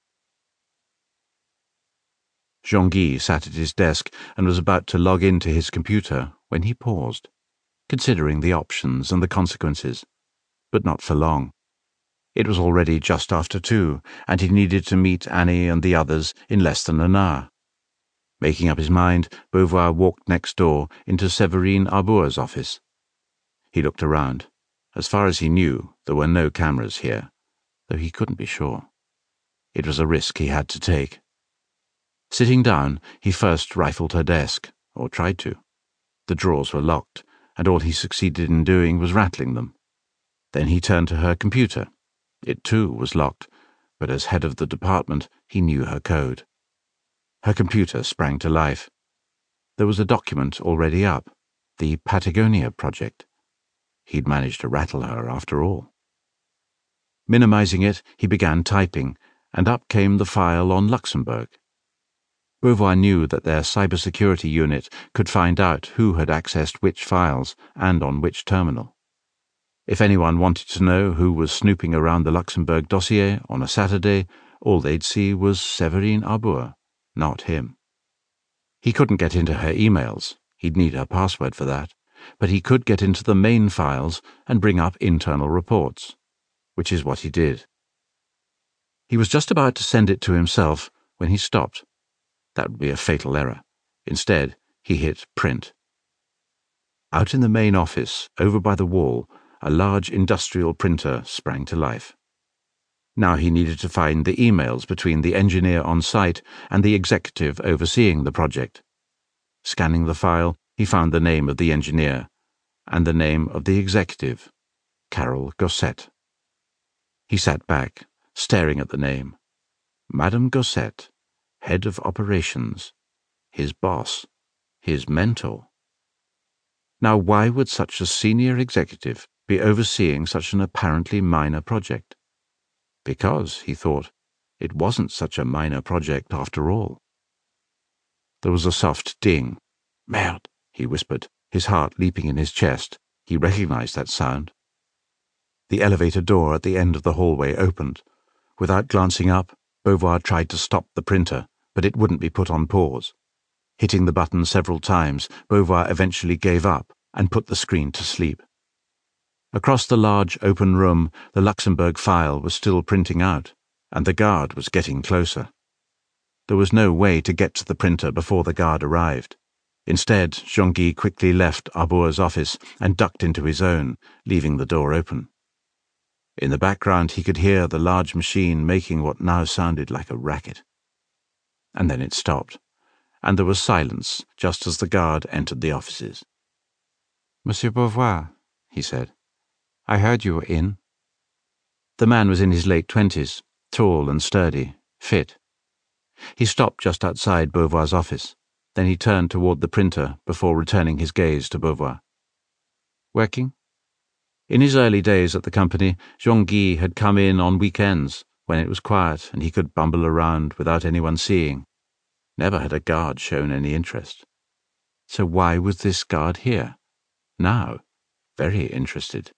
Jean-Guy sat at his desk and was about to log into his computer when he paused, considering the options and the consequences, but not for long. It was already just after 2, and he needed to meet Annie and the others in less than an hour. Making up his mind, Beauvoir walked next door into Séverine Arbour's office. He looked around. As far as he knew, there were no cameras here, though he couldn't be sure. It was a risk he had to take. Sitting down, he first rifled her desk, or tried to. The drawers were locked, and all he succeeded in doing was rattling them. Then he turned to her computer. It too was locked, but as head of the department, he knew her code. Her computer sprang to life. There was a document already up, the Patagonia project. He'd managed to rattle her after all. Minimizing it, he began typing, and up came the file on Luxembourg. Beauvoir knew that their cybersecurity unit could find out who had accessed which files and on which terminal. If anyone wanted to know who was snooping around the Luxembourg dossier on a Saturday, all they'd see was Séverine Arbour, not him. He couldn't get into her emails. He'd need her password for that, but he could get into the main files and bring up internal reports, which is what he did. He was just about to send it to himself when he stopped. That would be a fatal error. Instead, he hit print. Out in the main office, over by the wall, a large industrial printer sprang to life. Now he needed to find the emails between the engineer on site and the executive overseeing the project. Scanning the file, he found the name of the engineer and the name of the executive, Carol Gosset. He sat back, staring at the name. Madame Gosset, head of operations, his boss, his mentor. Now why would such a senior executive be overseeing such an apparently minor project? Because, he thought, it wasn't such a minor project after all. There was a soft ding. Merde, he whispered, his heart leaping in his chest. He recognized that sound. The elevator door at the end of the hallway opened. Without glancing up, Beauvoir tried to stop the printer, but it wouldn't be put on pause. Hitting the button several times, Beauvoir eventually gave up and put the screen to sleep. Across the large open room, the Luxembourg file was still printing out, and the guard was getting closer. There was no way to get to the printer before the guard arrived. Instead, Jean-Guy quickly left Arbour's office and ducked into his own, leaving the door open. In the background, he could hear the large machine making what now sounded like a racket. And then it stopped, and there was silence just as the guard entered the offices. "Monsieur Beauvoir," he said, "I heard you were in." The man was in his late 20s, tall and sturdy, fit. He stopped just outside Beauvoir's office. Then he turned toward the printer before returning his gaze to Beauvoir. "Working?" In his early days at the company, Jean-Guy had come in on weekends when it was quiet and he could bumble around without anyone seeing. Never had a guard shown any interest. So why was this guard here? Now, very interested.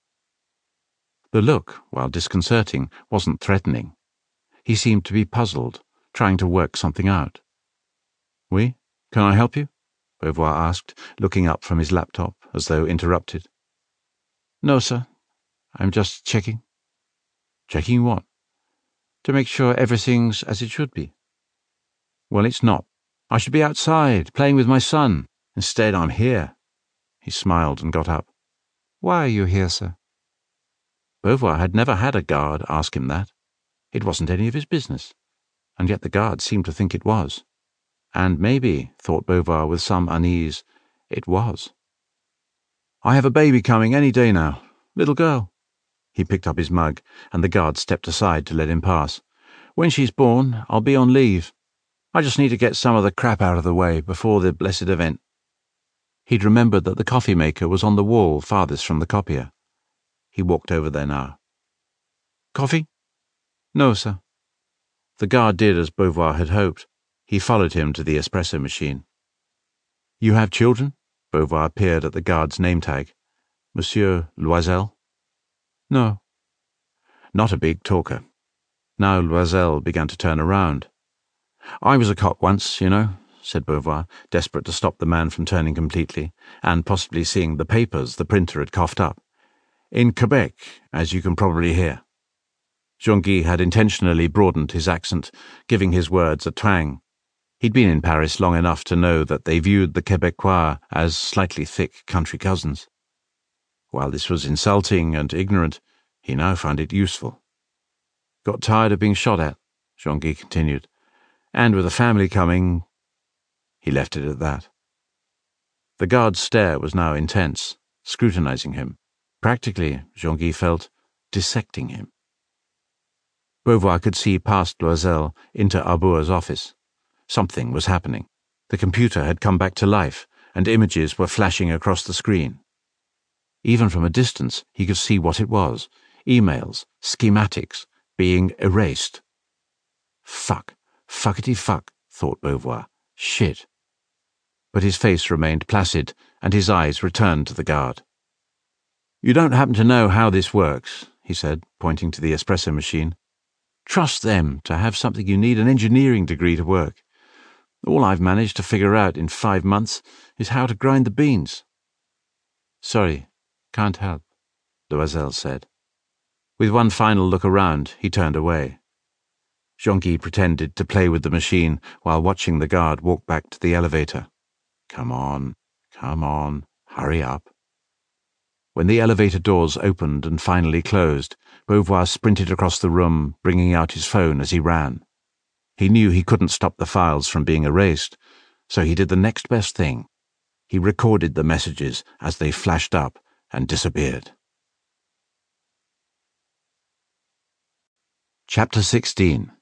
The look, while disconcerting, wasn't threatening. He seemed to be puzzled, trying to work something out. "Oui? Can I help you?" Beauvoir asked, looking up from his laptop as though interrupted. "No, sir. I'm just checking." "Checking what?" "To make sure everything's as it should be." "Well, it's not. I should be outside, playing with my son. Instead, I'm here." He smiled and got up. "Why are you here, sir?" Beauvoir had never had a guard ask him that. It wasn't any of his business, and yet the guard seemed to think it was. And maybe, thought Beauvoir with some unease, it was. "I have a baby coming any day now. Little girl." He picked up his mug, and the guard stepped aside to let him pass. "When she's born, I'll be on leave. I just need to get some of the crap out of the way before the blessed event." He'd remembered that the coffee maker was on the wall farthest from the copier. He walked over there now. "Coffee?" "No, sir." The guard did as Beauvoir had hoped. He followed him to the espresso machine. "You have children?" Beauvoir peered at the guard's name tag. "Monsieur Loisel?" "No." Not a big talker. Now Loisel began to turn around. "I was a cop once, you know," said Beauvoir, desperate to stop the man from turning completely, and possibly seeing the papers the printer had coughed up. "In Quebec, as you can probably hear." Jean-Guy had intentionally broadened his accent, giving his words a twang. He'd been in Paris long enough to know that they viewed the Quebecois as slightly thick country cousins. While this was insulting and ignorant, he now found it useful. "Got tired of being shot at," Jean-Guy continued. "And with a family coming—" He left it at that. The guard's stare was now intense, scrutinizing him, practically, Jean-Guy felt, dissecting him. Beauvoir could see past Loisel into Arbour's office. Something was happening. The computer had come back to life, and images were flashing across the screen. Even from a distance, he could see what it was. Emails, schematics, being erased. Fuck, fuckety fuck, thought Beauvoir. Shit. But his face remained placid, and his eyes returned to the guard. "You don't happen to know how this works," he said, pointing to the espresso machine. "Trust them to have something you need an engineering degree to work. All I've managed to figure out in 5 months is how to grind the beans." Sorry, can't help, Loisel said. With one final look around, he turned away. Jean-Guy pretended to play with the machine while watching the guard walk back to the elevator. Come on, hurry up. When the elevator doors opened and finally closed, Beauvoir sprinted across the room, bringing out his phone as he ran. He knew he couldn't stop the files from being erased, so he did the next best thing. He recorded the messages as they flashed up and disappeared. Chapter 16.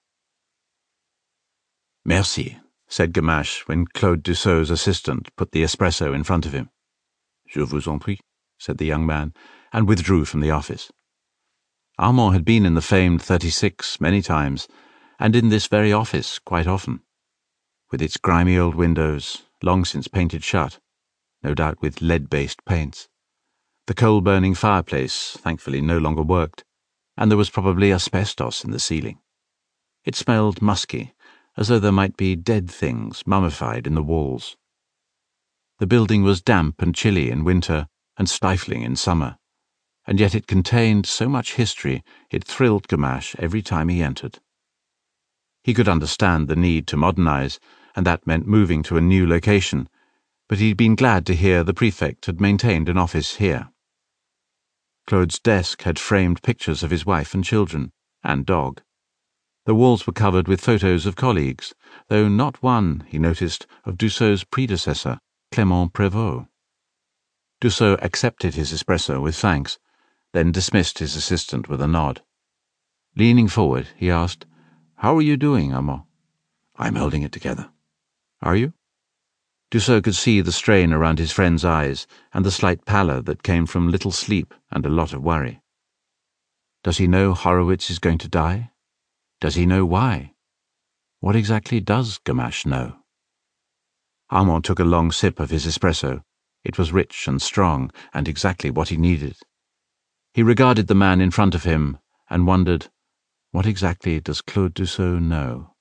Merci, said Gamache when Claude Dussault's assistant put the espresso in front of him. Je vous en prie, said the young man, and withdrew from the office. Armand had been in the famed 36 many times, and in this very office quite often. With its grimy old windows, long since painted shut, no doubt with lead-based paints. The coal-burning fireplace, thankfully, no longer worked, and there was probably asbestos in the ceiling. It smelled musky, as though there might be dead things mummified in the walls. The building was damp and chilly in winter and stifling in summer, and yet it contained so much history it thrilled Gamache every time he entered. He could understand the need to modernize, and that meant moving to a new location, but he'd been glad to hear the prefect had maintained an office here. Claude's desk had framed pictures of his wife and children, and dog. The walls were covered with photos of colleagues, though not one, he noticed, of Dussault's predecessor, Clément Prévost. Dussault accepted his espresso with thanks, then dismissed his assistant with a nod. Leaning forward, he asked, "How are you doing, Armand?" "I'm holding it together." "Are you?" Dussault could see the strain around his friend's eyes and the slight pallor that came from little sleep and a lot of worry. Does he know Horowitz is going to die? Does he know why? What exactly does Gamache know? Armand took a long sip of his espresso. It was rich and strong, and exactly what he needed. He regarded the man in front of him and wondered, what exactly does Claude Dussault know?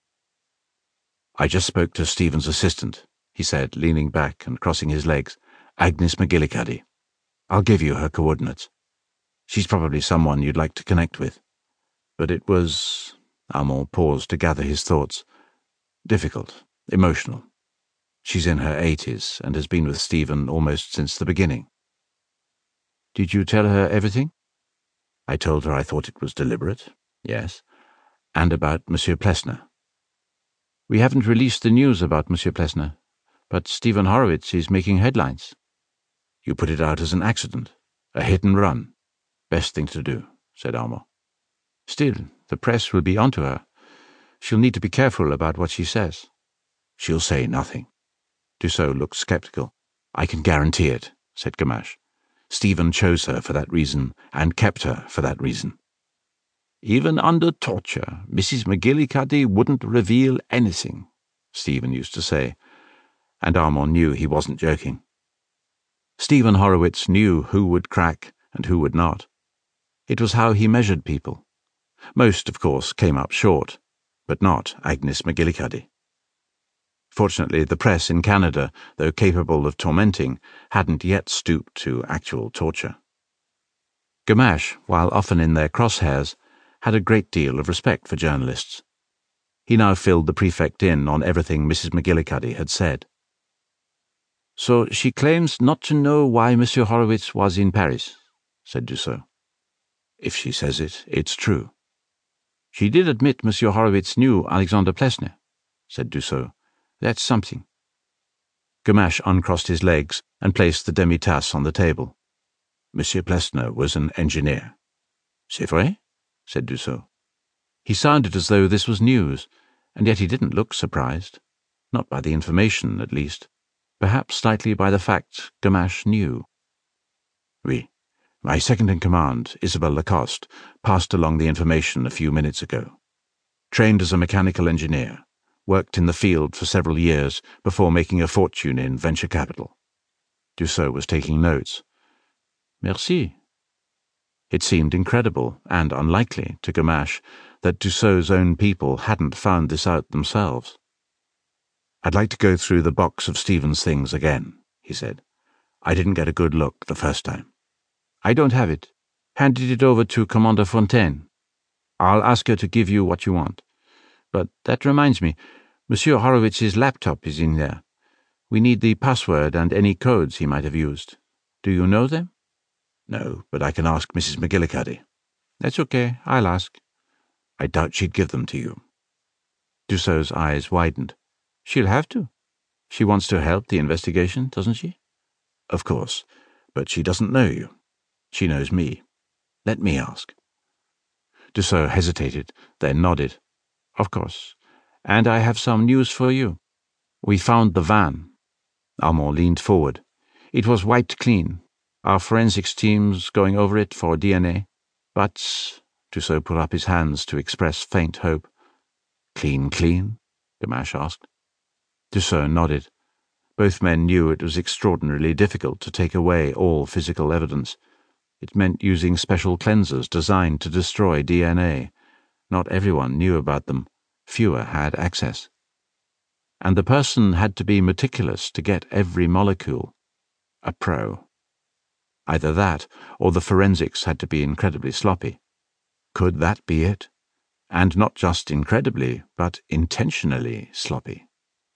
"I just spoke to Stephen's assistant," he said, leaning back and crossing his legs. "Agnes McGillicuddy. I'll give you her coordinates. She's probably someone you'd like to connect with. But it was—" Armand paused to gather his thoughts. "Difficult, emotional. She's in her 80s and has been with Stephen almost since the beginning." "Did you tell her everything?" "I told her I thought it was deliberate, yes, and about Monsieur Plessner." "We haven't released the news about Monsieur Plessner, but Stephen Horowitz is making headlines." "You put it out as an accident, a hit and run. Best thing to do," said Armand. "Still, the press will be onto her. She'll need to be careful about what she says." "She'll say nothing." Dussault looked sceptical. "I can guarantee it," said Gamache. "Stephen chose her for that reason, and kept her for that reason." "Even under torture, Mrs. McGillicuddy wouldn't reveal anything," Stephen used to say, and Armand knew he wasn't joking. Stephen Horowitz knew who would crack and who would not. It was how he measured people. Most, of course, came up short, but not Agnes McGillicuddy. Fortunately, the press in Canada, though capable of tormenting, hadn't yet stooped to actual torture. Gamache, while often in their crosshairs, had a great deal of respect for journalists. He now filled the prefect in on everything Mrs. McGillicuddy had said. "So she claims not to know why Monsieur Horowitz was in Paris," said Dussault. "If she says it, it's true." "She did admit Monsieur Horowitz knew Alexander Plessner," said Dussault. "That's something." Gamache uncrossed his legs and placed the demi-tasse on the table. "Monsieur Plessner was an engineer." "C'est vrai?" said Dussault. He sounded as though this was news, and yet he didn't look surprised. Not by the information, at least. Perhaps slightly by the fact Gamache knew. "Oui. My second-in-command, Isabelle Lacoste, passed along the information a few minutes ago. Trained as a mechanical engineer, worked in the field for several years before making a fortune in venture capital." Dussault was taking notes. "Merci." It seemed incredible and unlikely to Gamache that Dussault's own people hadn't found this out themselves. "I'd like to go through the box of Stephen's things again," he said. I didn't get a good look the first time. I don't have it. Handed it over to Commander Fontaine. I'll ask her to give you what you want. But that reminds me, Monsieur Horowitz's laptop is in there. We need the password and any codes he might have used. Do you know them? No, but I can ask Mrs. McGillicuddy. That's okay, I'll ask. I doubt she'd give them to you. Dussault's eyes widened. She'll have to. She wants to help the investigation, doesn't she? Of course, but she doesn't know you. She knows me. Let me ask. Dussault hesitated, then nodded. Of course. And I have some news for you. We found the van. Armand leaned forward. It was wiped clean. Our forensics team's going over it for DNA. But Dussault put up his hands to express faint hope. Clean? Gamache asked. Dussault nodded. Both men knew it was extraordinarily difficult to take away all physical evidence. It meant using special cleansers designed to destroy DNA. Not everyone knew about them. Fewer had access. And the person had to be meticulous to get every molecule. A pro. Either that, or the forensics had to be incredibly sloppy. Could that be it? And not just incredibly, but intentionally sloppy.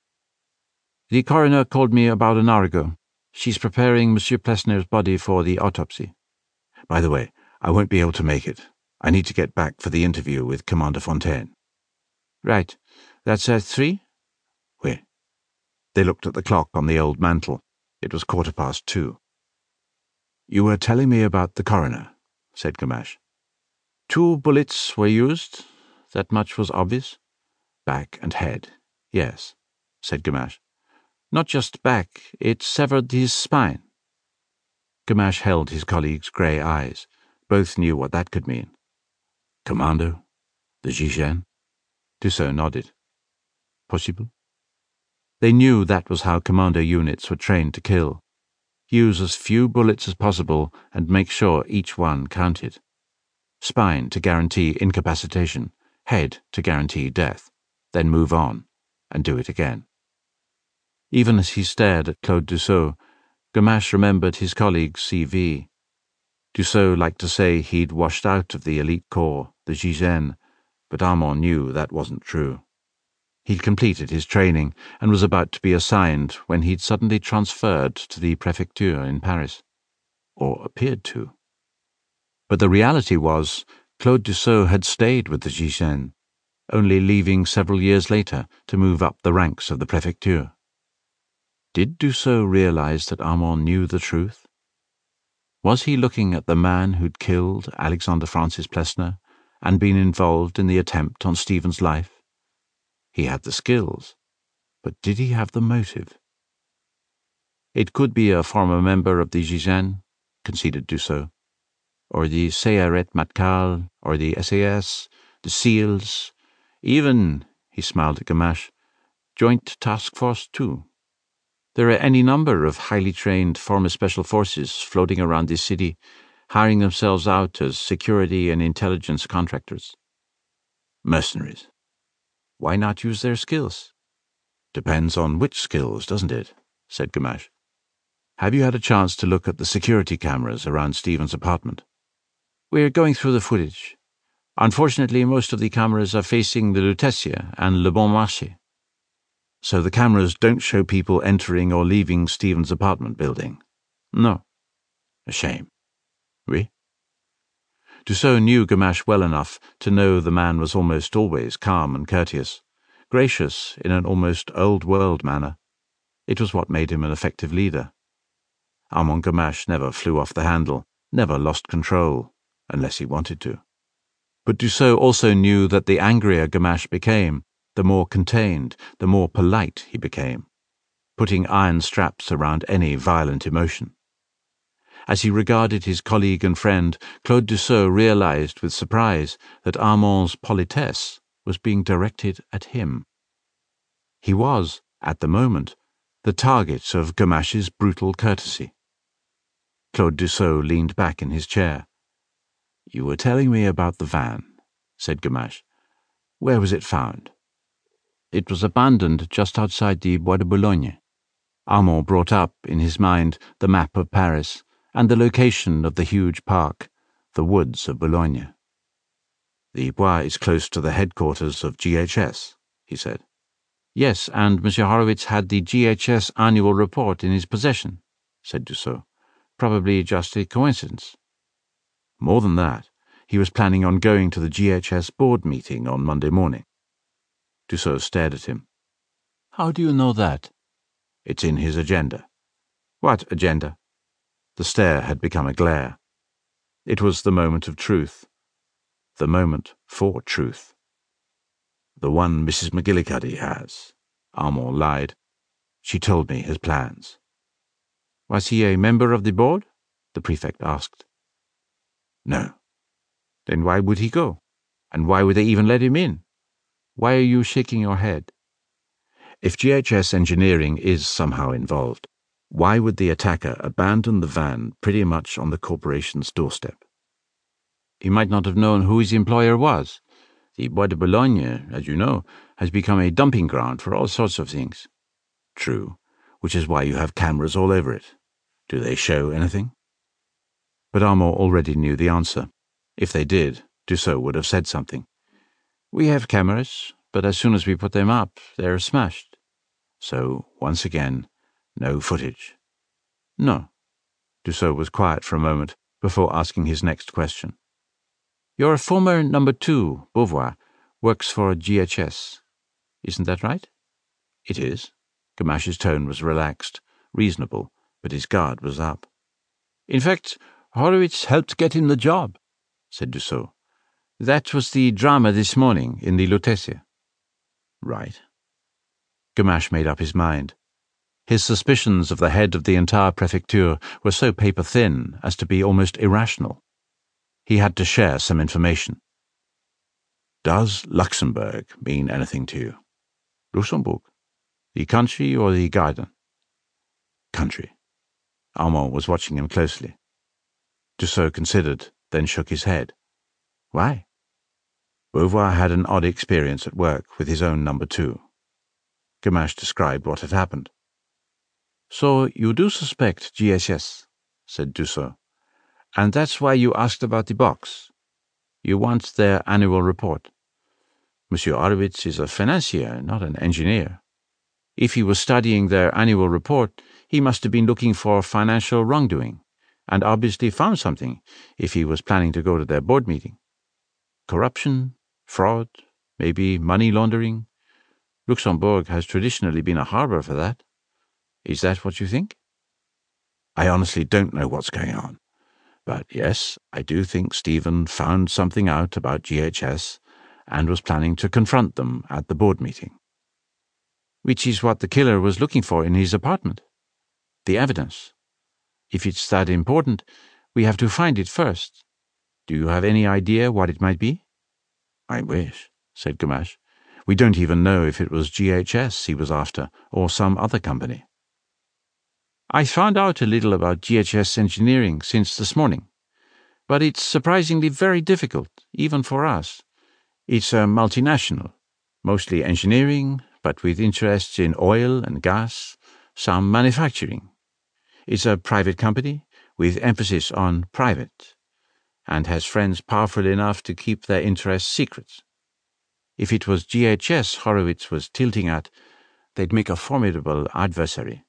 The coroner called me about an hour ago. She's preparing Monsieur Plessner's body for the autopsy. By the way, I won't be able to make it. I need to get back for the interview with Commander Fontaine. Right. That's at 3? Oui. They looked at the clock on the old mantel. It was 2:15. You were telling me about the coroner, said Gamache. 2 bullets were used. That much was obvious. Back and head. Yes, said Gamache. Not just back, it severed his spine. Gamache held his colleague's grey eyes. Both knew what that could mean. Commando? The Gigène? Dussault nodded. Possible? They knew that was how commando units were trained to kill. Use as few bullets as possible and make sure each one counted. Spine to guarantee incapacitation, head to guarantee death, then move on, and do it again. Even as he stared at Claude Dussault, Gamache remembered his colleague's CV. Dussault liked to say he'd washed out of the elite corps, the Gigène, but Armand knew that wasn't true. He'd completed his training and was about to be assigned when he'd suddenly transferred to the Préfecture in Paris. Or appeared to. But the reality was, Claude Dussault had stayed with the Gigène, only leaving several years later to move up the ranks of the Préfecture. Did Dussault realize that Armand knew the truth? Was he looking at the man who'd killed Alexander Francis Plessner and been involved in the attempt on Stephen's life? He had the skills, but did he have the motive? It could be a former member of the Gigène, conceded Dussault, or the Sayeret Matkal, or the SAS, the SEALs, even, he smiled at Gamache, Joint Task Force 2. There are any number of highly trained former special forces floating around this city, hiring themselves out as security and intelligence contractors. Mercenaries. Why not use their skills? Depends on which skills, doesn't it? Said Gamache. Have you had a chance to look at the security cameras around Stephen's apartment? We're going through the footage. Unfortunately, most of the cameras are facing the Lutetia and Le Bon Marché. So the cameras don't show people entering or leaving Stephen's apartment building? No. A shame. Oui? Dussault knew Gamache well enough to know the man was almost always calm and courteous, gracious in an almost old-world manner. It was what made him an effective leader. Armand Gamache never flew off the handle, never lost control, unless he wanted to. But Dussault also knew that the angrier Gamache became, the more contained, the more polite he became, putting iron straps around any violent emotion. As he regarded his colleague and friend, Claude Dussault realized with surprise that Armand's politesse was being directed at him. He was, at the moment, the target of Gamache's brutal courtesy. Claude Dussault leaned back in his chair. You were telling me about the van, said Gamache. Where was it found? It was abandoned just outside the Bois de Boulogne. Armand brought up in his mind the map of Paris and the location of the huge park, the woods of Boulogne. "The Bois is close to the headquarters of GHS," he said. "Yes, and Monsieur Horowitz had the GHS annual report in his possession," said Dussault. "Probably just a coincidence." More than that, he was planning on going to the GHS board meeting on Monday morning. Dussault stared at him. "How do you know that?" "It's in his agenda." "What agenda?" The stare had become a glare. It was the moment of truth. The moment for truth. "The one Mrs. McGillicuddy has," Armand lied. "She told me his plans." "Was he a member of the board?" the prefect asked. "No." "Then why would he go? And why would they even let him in? Why are you shaking your head?" "If GHS engineering is somehow involved, why would the attacker abandon the van pretty much on the corporation's doorstep?" "He might not have known who his employer was. The Bois de Boulogne, as you know, has become a dumping ground for all sorts of things." "True, which is why you have cameras all over it. Do they show anything?" But Armand already knew the answer. If they did, Dussault would have said something. "We have cameras, but as soon as we put them up, they're smashed." So, once again, no footage. "No." Dussault was quiet for a moment before asking his next question. "Your former number 2, Beauvoir, works for GHS. Isn't that right?" "It is." Gamash's tone was relaxed, reasonable, but his guard was up. "In fact, Horowitz helped get him the job," said Dussault. "That was the drama this morning in the Lutetia." "Right." Gamache made up his mind. His suspicions of the head of the entire prefecture were so paper-thin as to be almost irrational. He had to share some information. "Does Luxembourg mean anything to you?" "Luxembourg? The country or the garden?" "Country." Armand was watching him closely. Dussault considered, then shook his head. "Why?" "Beauvoir had an odd experience at work with his own number 2. Gamache described what had happened. "So you do suspect GHS," said Dussault. "And that's why you asked about the box. You want their annual report. Monsieur Horowitz is a financier, not an engineer. If he was studying their annual report, he must have been looking for financial wrongdoing, and obviously found something if he was planning to go to their board meeting. Corruption, fraud, maybe money laundering. Luxembourg has traditionally been a harbor for that. Is that what you think?" "I honestly don't know what's going on. But yes, I do think Stephen found something out about GHS and was planning to confront them at the board meeting." "Which is what the killer was looking for in his apartment. The evidence. If it's that important, we have to find it first. Do you have any idea what it might be?" "I wish," said Gamache. "We don't even know if it was GHS he was after or some other company." "I found out a little about GHS engineering since this morning, but it's surprisingly very difficult, even for us. It's a multinational, mostly engineering, but with interests in oil and gas, some manufacturing. It's a private company, with emphasis on private, and has friends powerful enough to keep their interests secret. If it was GHS Horowitz was tilting at, they'd make a formidable adversary."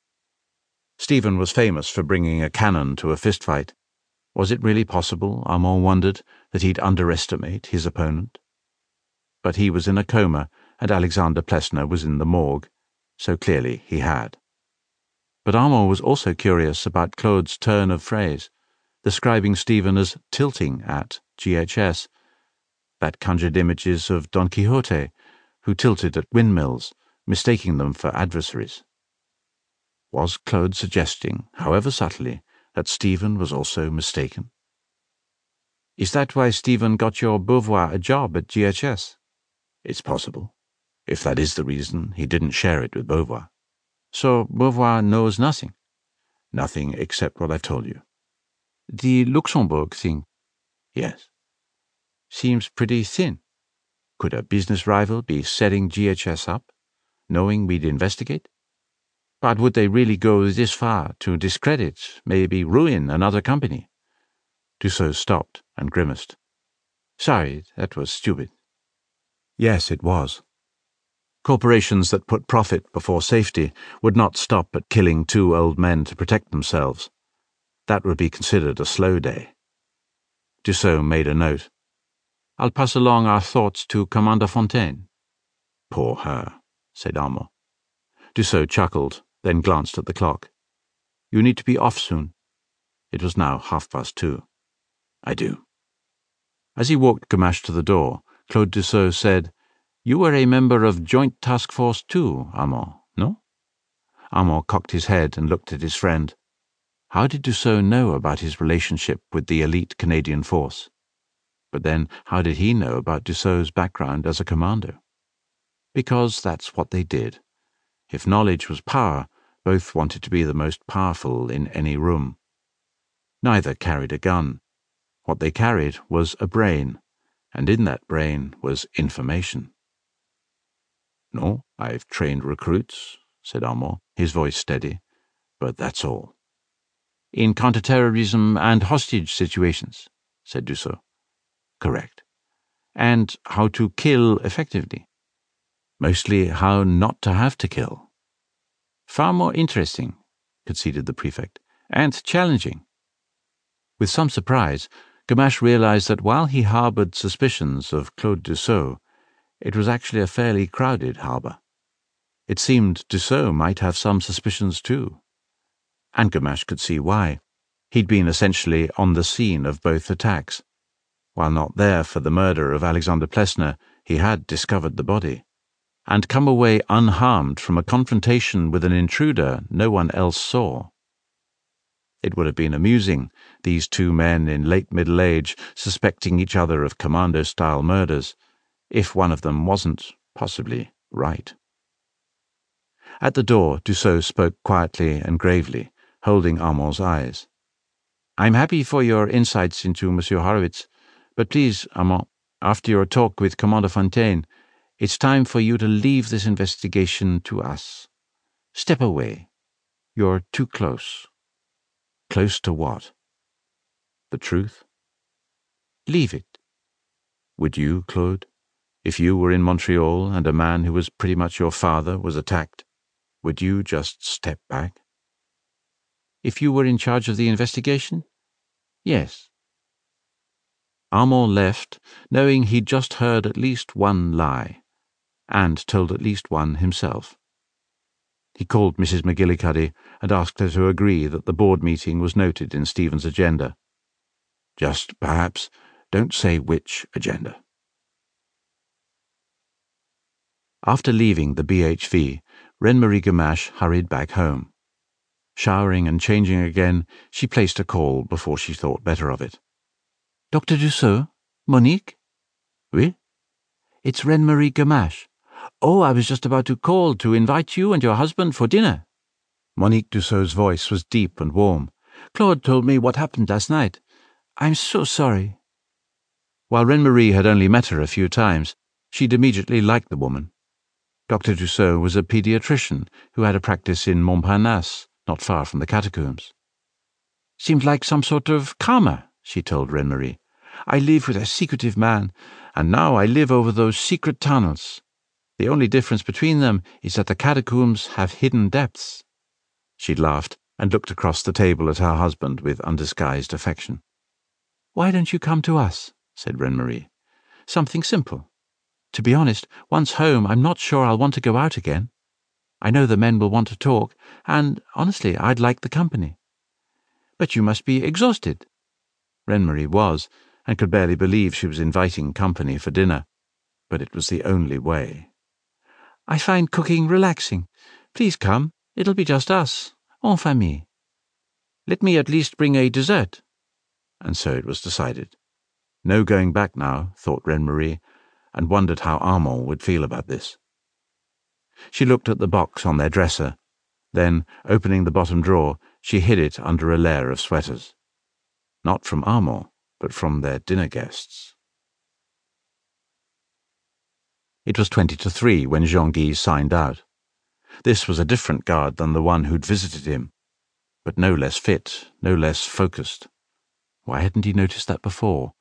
Stephen was famous for bringing a cannon to a fistfight. Was it really possible, Armand wondered, that he'd underestimate his opponent? But he was in a coma, and Alexander Plessner was in the morgue, so clearly he had. But Armand was also curious about Claude's turn of phrase, describing Stephen as tilting at GHS. That conjured images of Don Quixote, who tilted at windmills, mistaking them for adversaries. Was Claude suggesting, however subtly, that Stephen was also mistaken? "Is that why Stephen got your Beauvoir a job at GHS?" "It's possible. If that is the reason, he didn't share it with Beauvoir." "So Beauvoir knows nothing?" "Nothing except what I've told you." "The Luxembourg thing?" "Yes." "Seems pretty thin. Could a business rival be setting GHS up, knowing we'd investigate?" But would they really go this far to discredit, maybe ruin another company? Dussault stopped and grimaced. Sorry, that was stupid. Yes, it was. Corporations that put profit before safety would not stop at killing 2 old men to protect themselves. That would be considered a slow day. Dussault made a note. I'll pass along our thoughts to Commander Fontaine. Poor her, said Armand. Dussault chuckled, then glanced at the clock. You need to be off soon. It was now 2:30. I do. As he walked Gamache to the door, Claude Dussault said, You were a member of Joint Task Force 2, Armand, no? Armand cocked his head and looked at his friend. How did Dussault know about his relationship with the elite Canadian force? But then, how did he know about Dussault's background as a commando? Because that's what they did. If knowledge was power, both wanted to be the most powerful in any room. Neither carried a gun. What they carried was a brain, and in that brain was information. No, I've trained recruits, said Armand, his voice steady, but that's all. In counterterrorism and hostage situations, said Dussault. Correct. And how to kill effectively. Mostly how not to have to kill. Far more interesting, conceded the prefect, and challenging. With some surprise, Gamache realized that while he harbored suspicions of Claude Dussault, it was actually a fairly crowded harbor. It seemed Dussault might have some suspicions too. And Gamache could see why. He'd been essentially on the scene of both attacks. While not there for the murder of Alexander Plessner, he had discovered the body, and come away unharmed from a confrontation with an intruder no one else saw. It would have been amusing, these 2 men in late middle age suspecting each other of commando-style murders, if one of them wasn't, possibly, right. At the door, Dussault spoke quietly and gravely, holding Armand's eyes. I'm happy for your insights into Monsieur Horowitz, but please, Armand, after your talk with Commander Fontaine, it's time for you to leave this investigation to us. Step away. You're too close. Close to what? The truth? Leave it. Would you, Claude? If you were in Montreal and a man who was pretty much your father was attacked, would you just step back? If you were in charge of the investigation? Yes. Armand left, knowing he'd just heard at least one lie, and told at least one himself. He called Mrs. McGillicuddy and asked her to agree that the board meeting was noted in Stephen's agenda. Just, perhaps, don't say which agenda. After leaving the BHV, Reine-Marie Gamache hurried back home. Showering and changing again, she placed a call before she thought better of it. Dr. Dussault? Monique? Oui? It's Reine-Marie Gamache. Oh, I was just about to call to invite you and your husband for dinner. Monique Dussault's voice was deep and warm. Claude told me what happened last night. I'm so sorry. While Reine-Marie had only met her a few times, she'd immediately liked the woman. Dr. Dussault was a pediatrician who had a practice in Montparnasse, not far from the catacombs. Seemed like some sort of karma, she told Reine-Marie. I live with a secretive man, and now I live over those secret tunnels. The only difference between them is that the catacombs have hidden depths. She laughed and looked across the table at her husband with undisguised affection. Why don't you come to us? Said Reine-Marie. Something simple. To be honest, once home, I'm not sure I'll want to go out again. I know the men will want to talk, and, honestly, I'd like the company. But you must be exhausted. Reine-Marie was, and could barely believe she was inviting company for dinner. But it was the only way. I find cooking relaxing. Please come. It'll be just us, en famille. Let me at least bring a dessert. And so it was decided. No going back now, thought Reine-Marie, and wondered how Armand would feel about this. She looked at the box on their dresser. Then, opening the bottom drawer, she hid it under a layer of sweaters. Not from Armand, but from their dinner guests. It was 3:20 when Jean-Guy signed out. This was a different guard than the one who'd visited him, but no less fit, no less focused. Why hadn't he noticed that before?